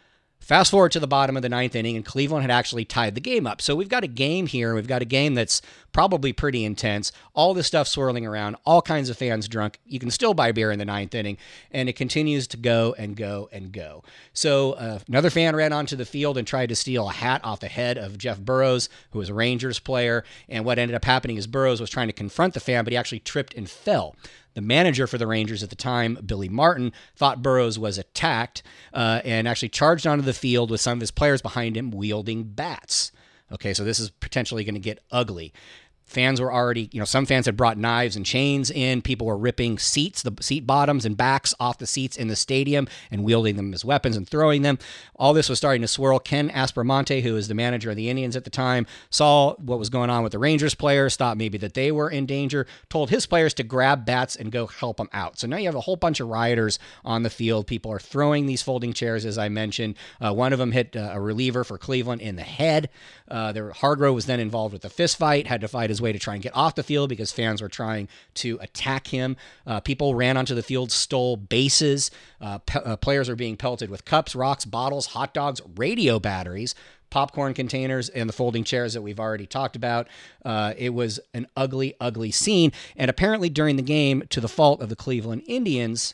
Fast forward to the bottom of the ninth inning, and Cleveland had actually tied the game up. So we've got a game here. We've got a game that's probably pretty intense. All this stuff swirling around, all kinds of fans drunk. You can still buy beer in the ninth inning, and it continues to go and go and go. So uh, another fan ran onto the field and tried to steal a hat off the head of Jeff Burroughs, who was a Rangers player. And what ended up happening is Burroughs was trying to confront the fan, but he actually tripped and fell. The manager for the Rangers at the time, Billy Martin, thought Burroughs was attacked uh, and actually charged onto the field with some of his players behind him wielding bats. Okay, so this is potentially going to get ugly. Fans were already, you know, some fans had brought knives and chains in. People were ripping seats, the seat bottoms and backs off the seats in the stadium and wielding them as weapons and throwing them. All this was starting to swirl. Ken Aspromonte, who was the manager of the Indians at the time, saw what was going on with the Rangers players, thought maybe that they were in danger, told his players to grab bats and go help them out. So now you have a whole bunch of rioters on the field. People are throwing these folding chairs, as I mentioned. Uh, one of them hit uh, a reliever for Cleveland in the head. Uh, there, Hargrove was then involved with a fist fight, had to fight his way to try and get off the field because fans were trying to attack him. Uh, people ran onto the field, stole bases. Uh, pe- uh, players are being pelted with cups, rocks, bottles, hot dogs, radio batteries, popcorn containers, and the folding chairs that we've already talked about. Uh, it was an ugly, ugly scene. And apparently during the game, to the fault of the Cleveland Indians,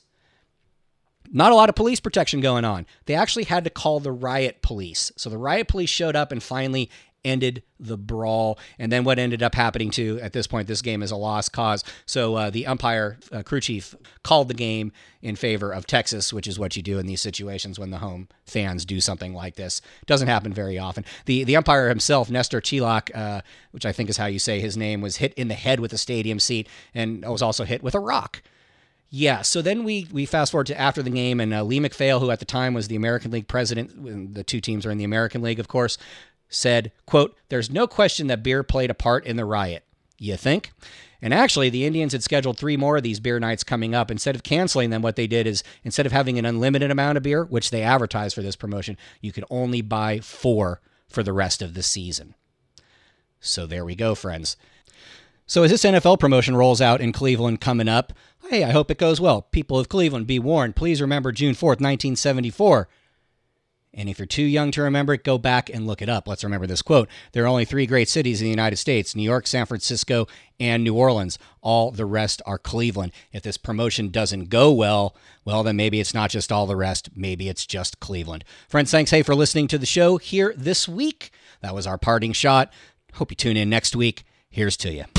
not a lot of police protection going on. They actually had to call the riot police. So the riot police showed up and finally ended the brawl. And then what ended up happening too, at this point, this game is a lost cause. So uh, the umpire, uh, crew chief, called the game in favor of Texas, which is what you do in these situations when the home fans do something like this. Doesn't happen very often. The the umpire himself, Nestor Chilak, uh, which I think is how you say his name, was hit in the head with a stadium seat and was also hit with a rock. Yeah, so then we we fast forward to after the game, and uh, Lee McPhail, who at the time was the American League president, the two teams are in the American League, of course, said, quote, "There's no question that beer played a part in the riot. You think?" And actually, the Indians had scheduled three more of these beer nights coming up. Instead of canceling them, what they did is, instead of having an unlimited amount of beer, which they advertised for this promotion, you could only buy four for the rest of the season. So there we go, friends. So as this N F L promotion rolls out in Cleveland coming up, hey, I hope it goes well. People of Cleveland, be warned. Please remember June fourth, nineteen seventy-four. And if you're too young to remember it, go back and look it up. Let's remember this quote. There are only three great cities in the United States, New York, San Francisco, and New Orleans. All the rest are Cleveland. If this promotion doesn't go well, well, then maybe it's not just all the rest. Maybe it's just Cleveland. Friends, thanks, hey, for listening to the show here this week. That was our parting shot. Hope you tune in next week. Here's to you.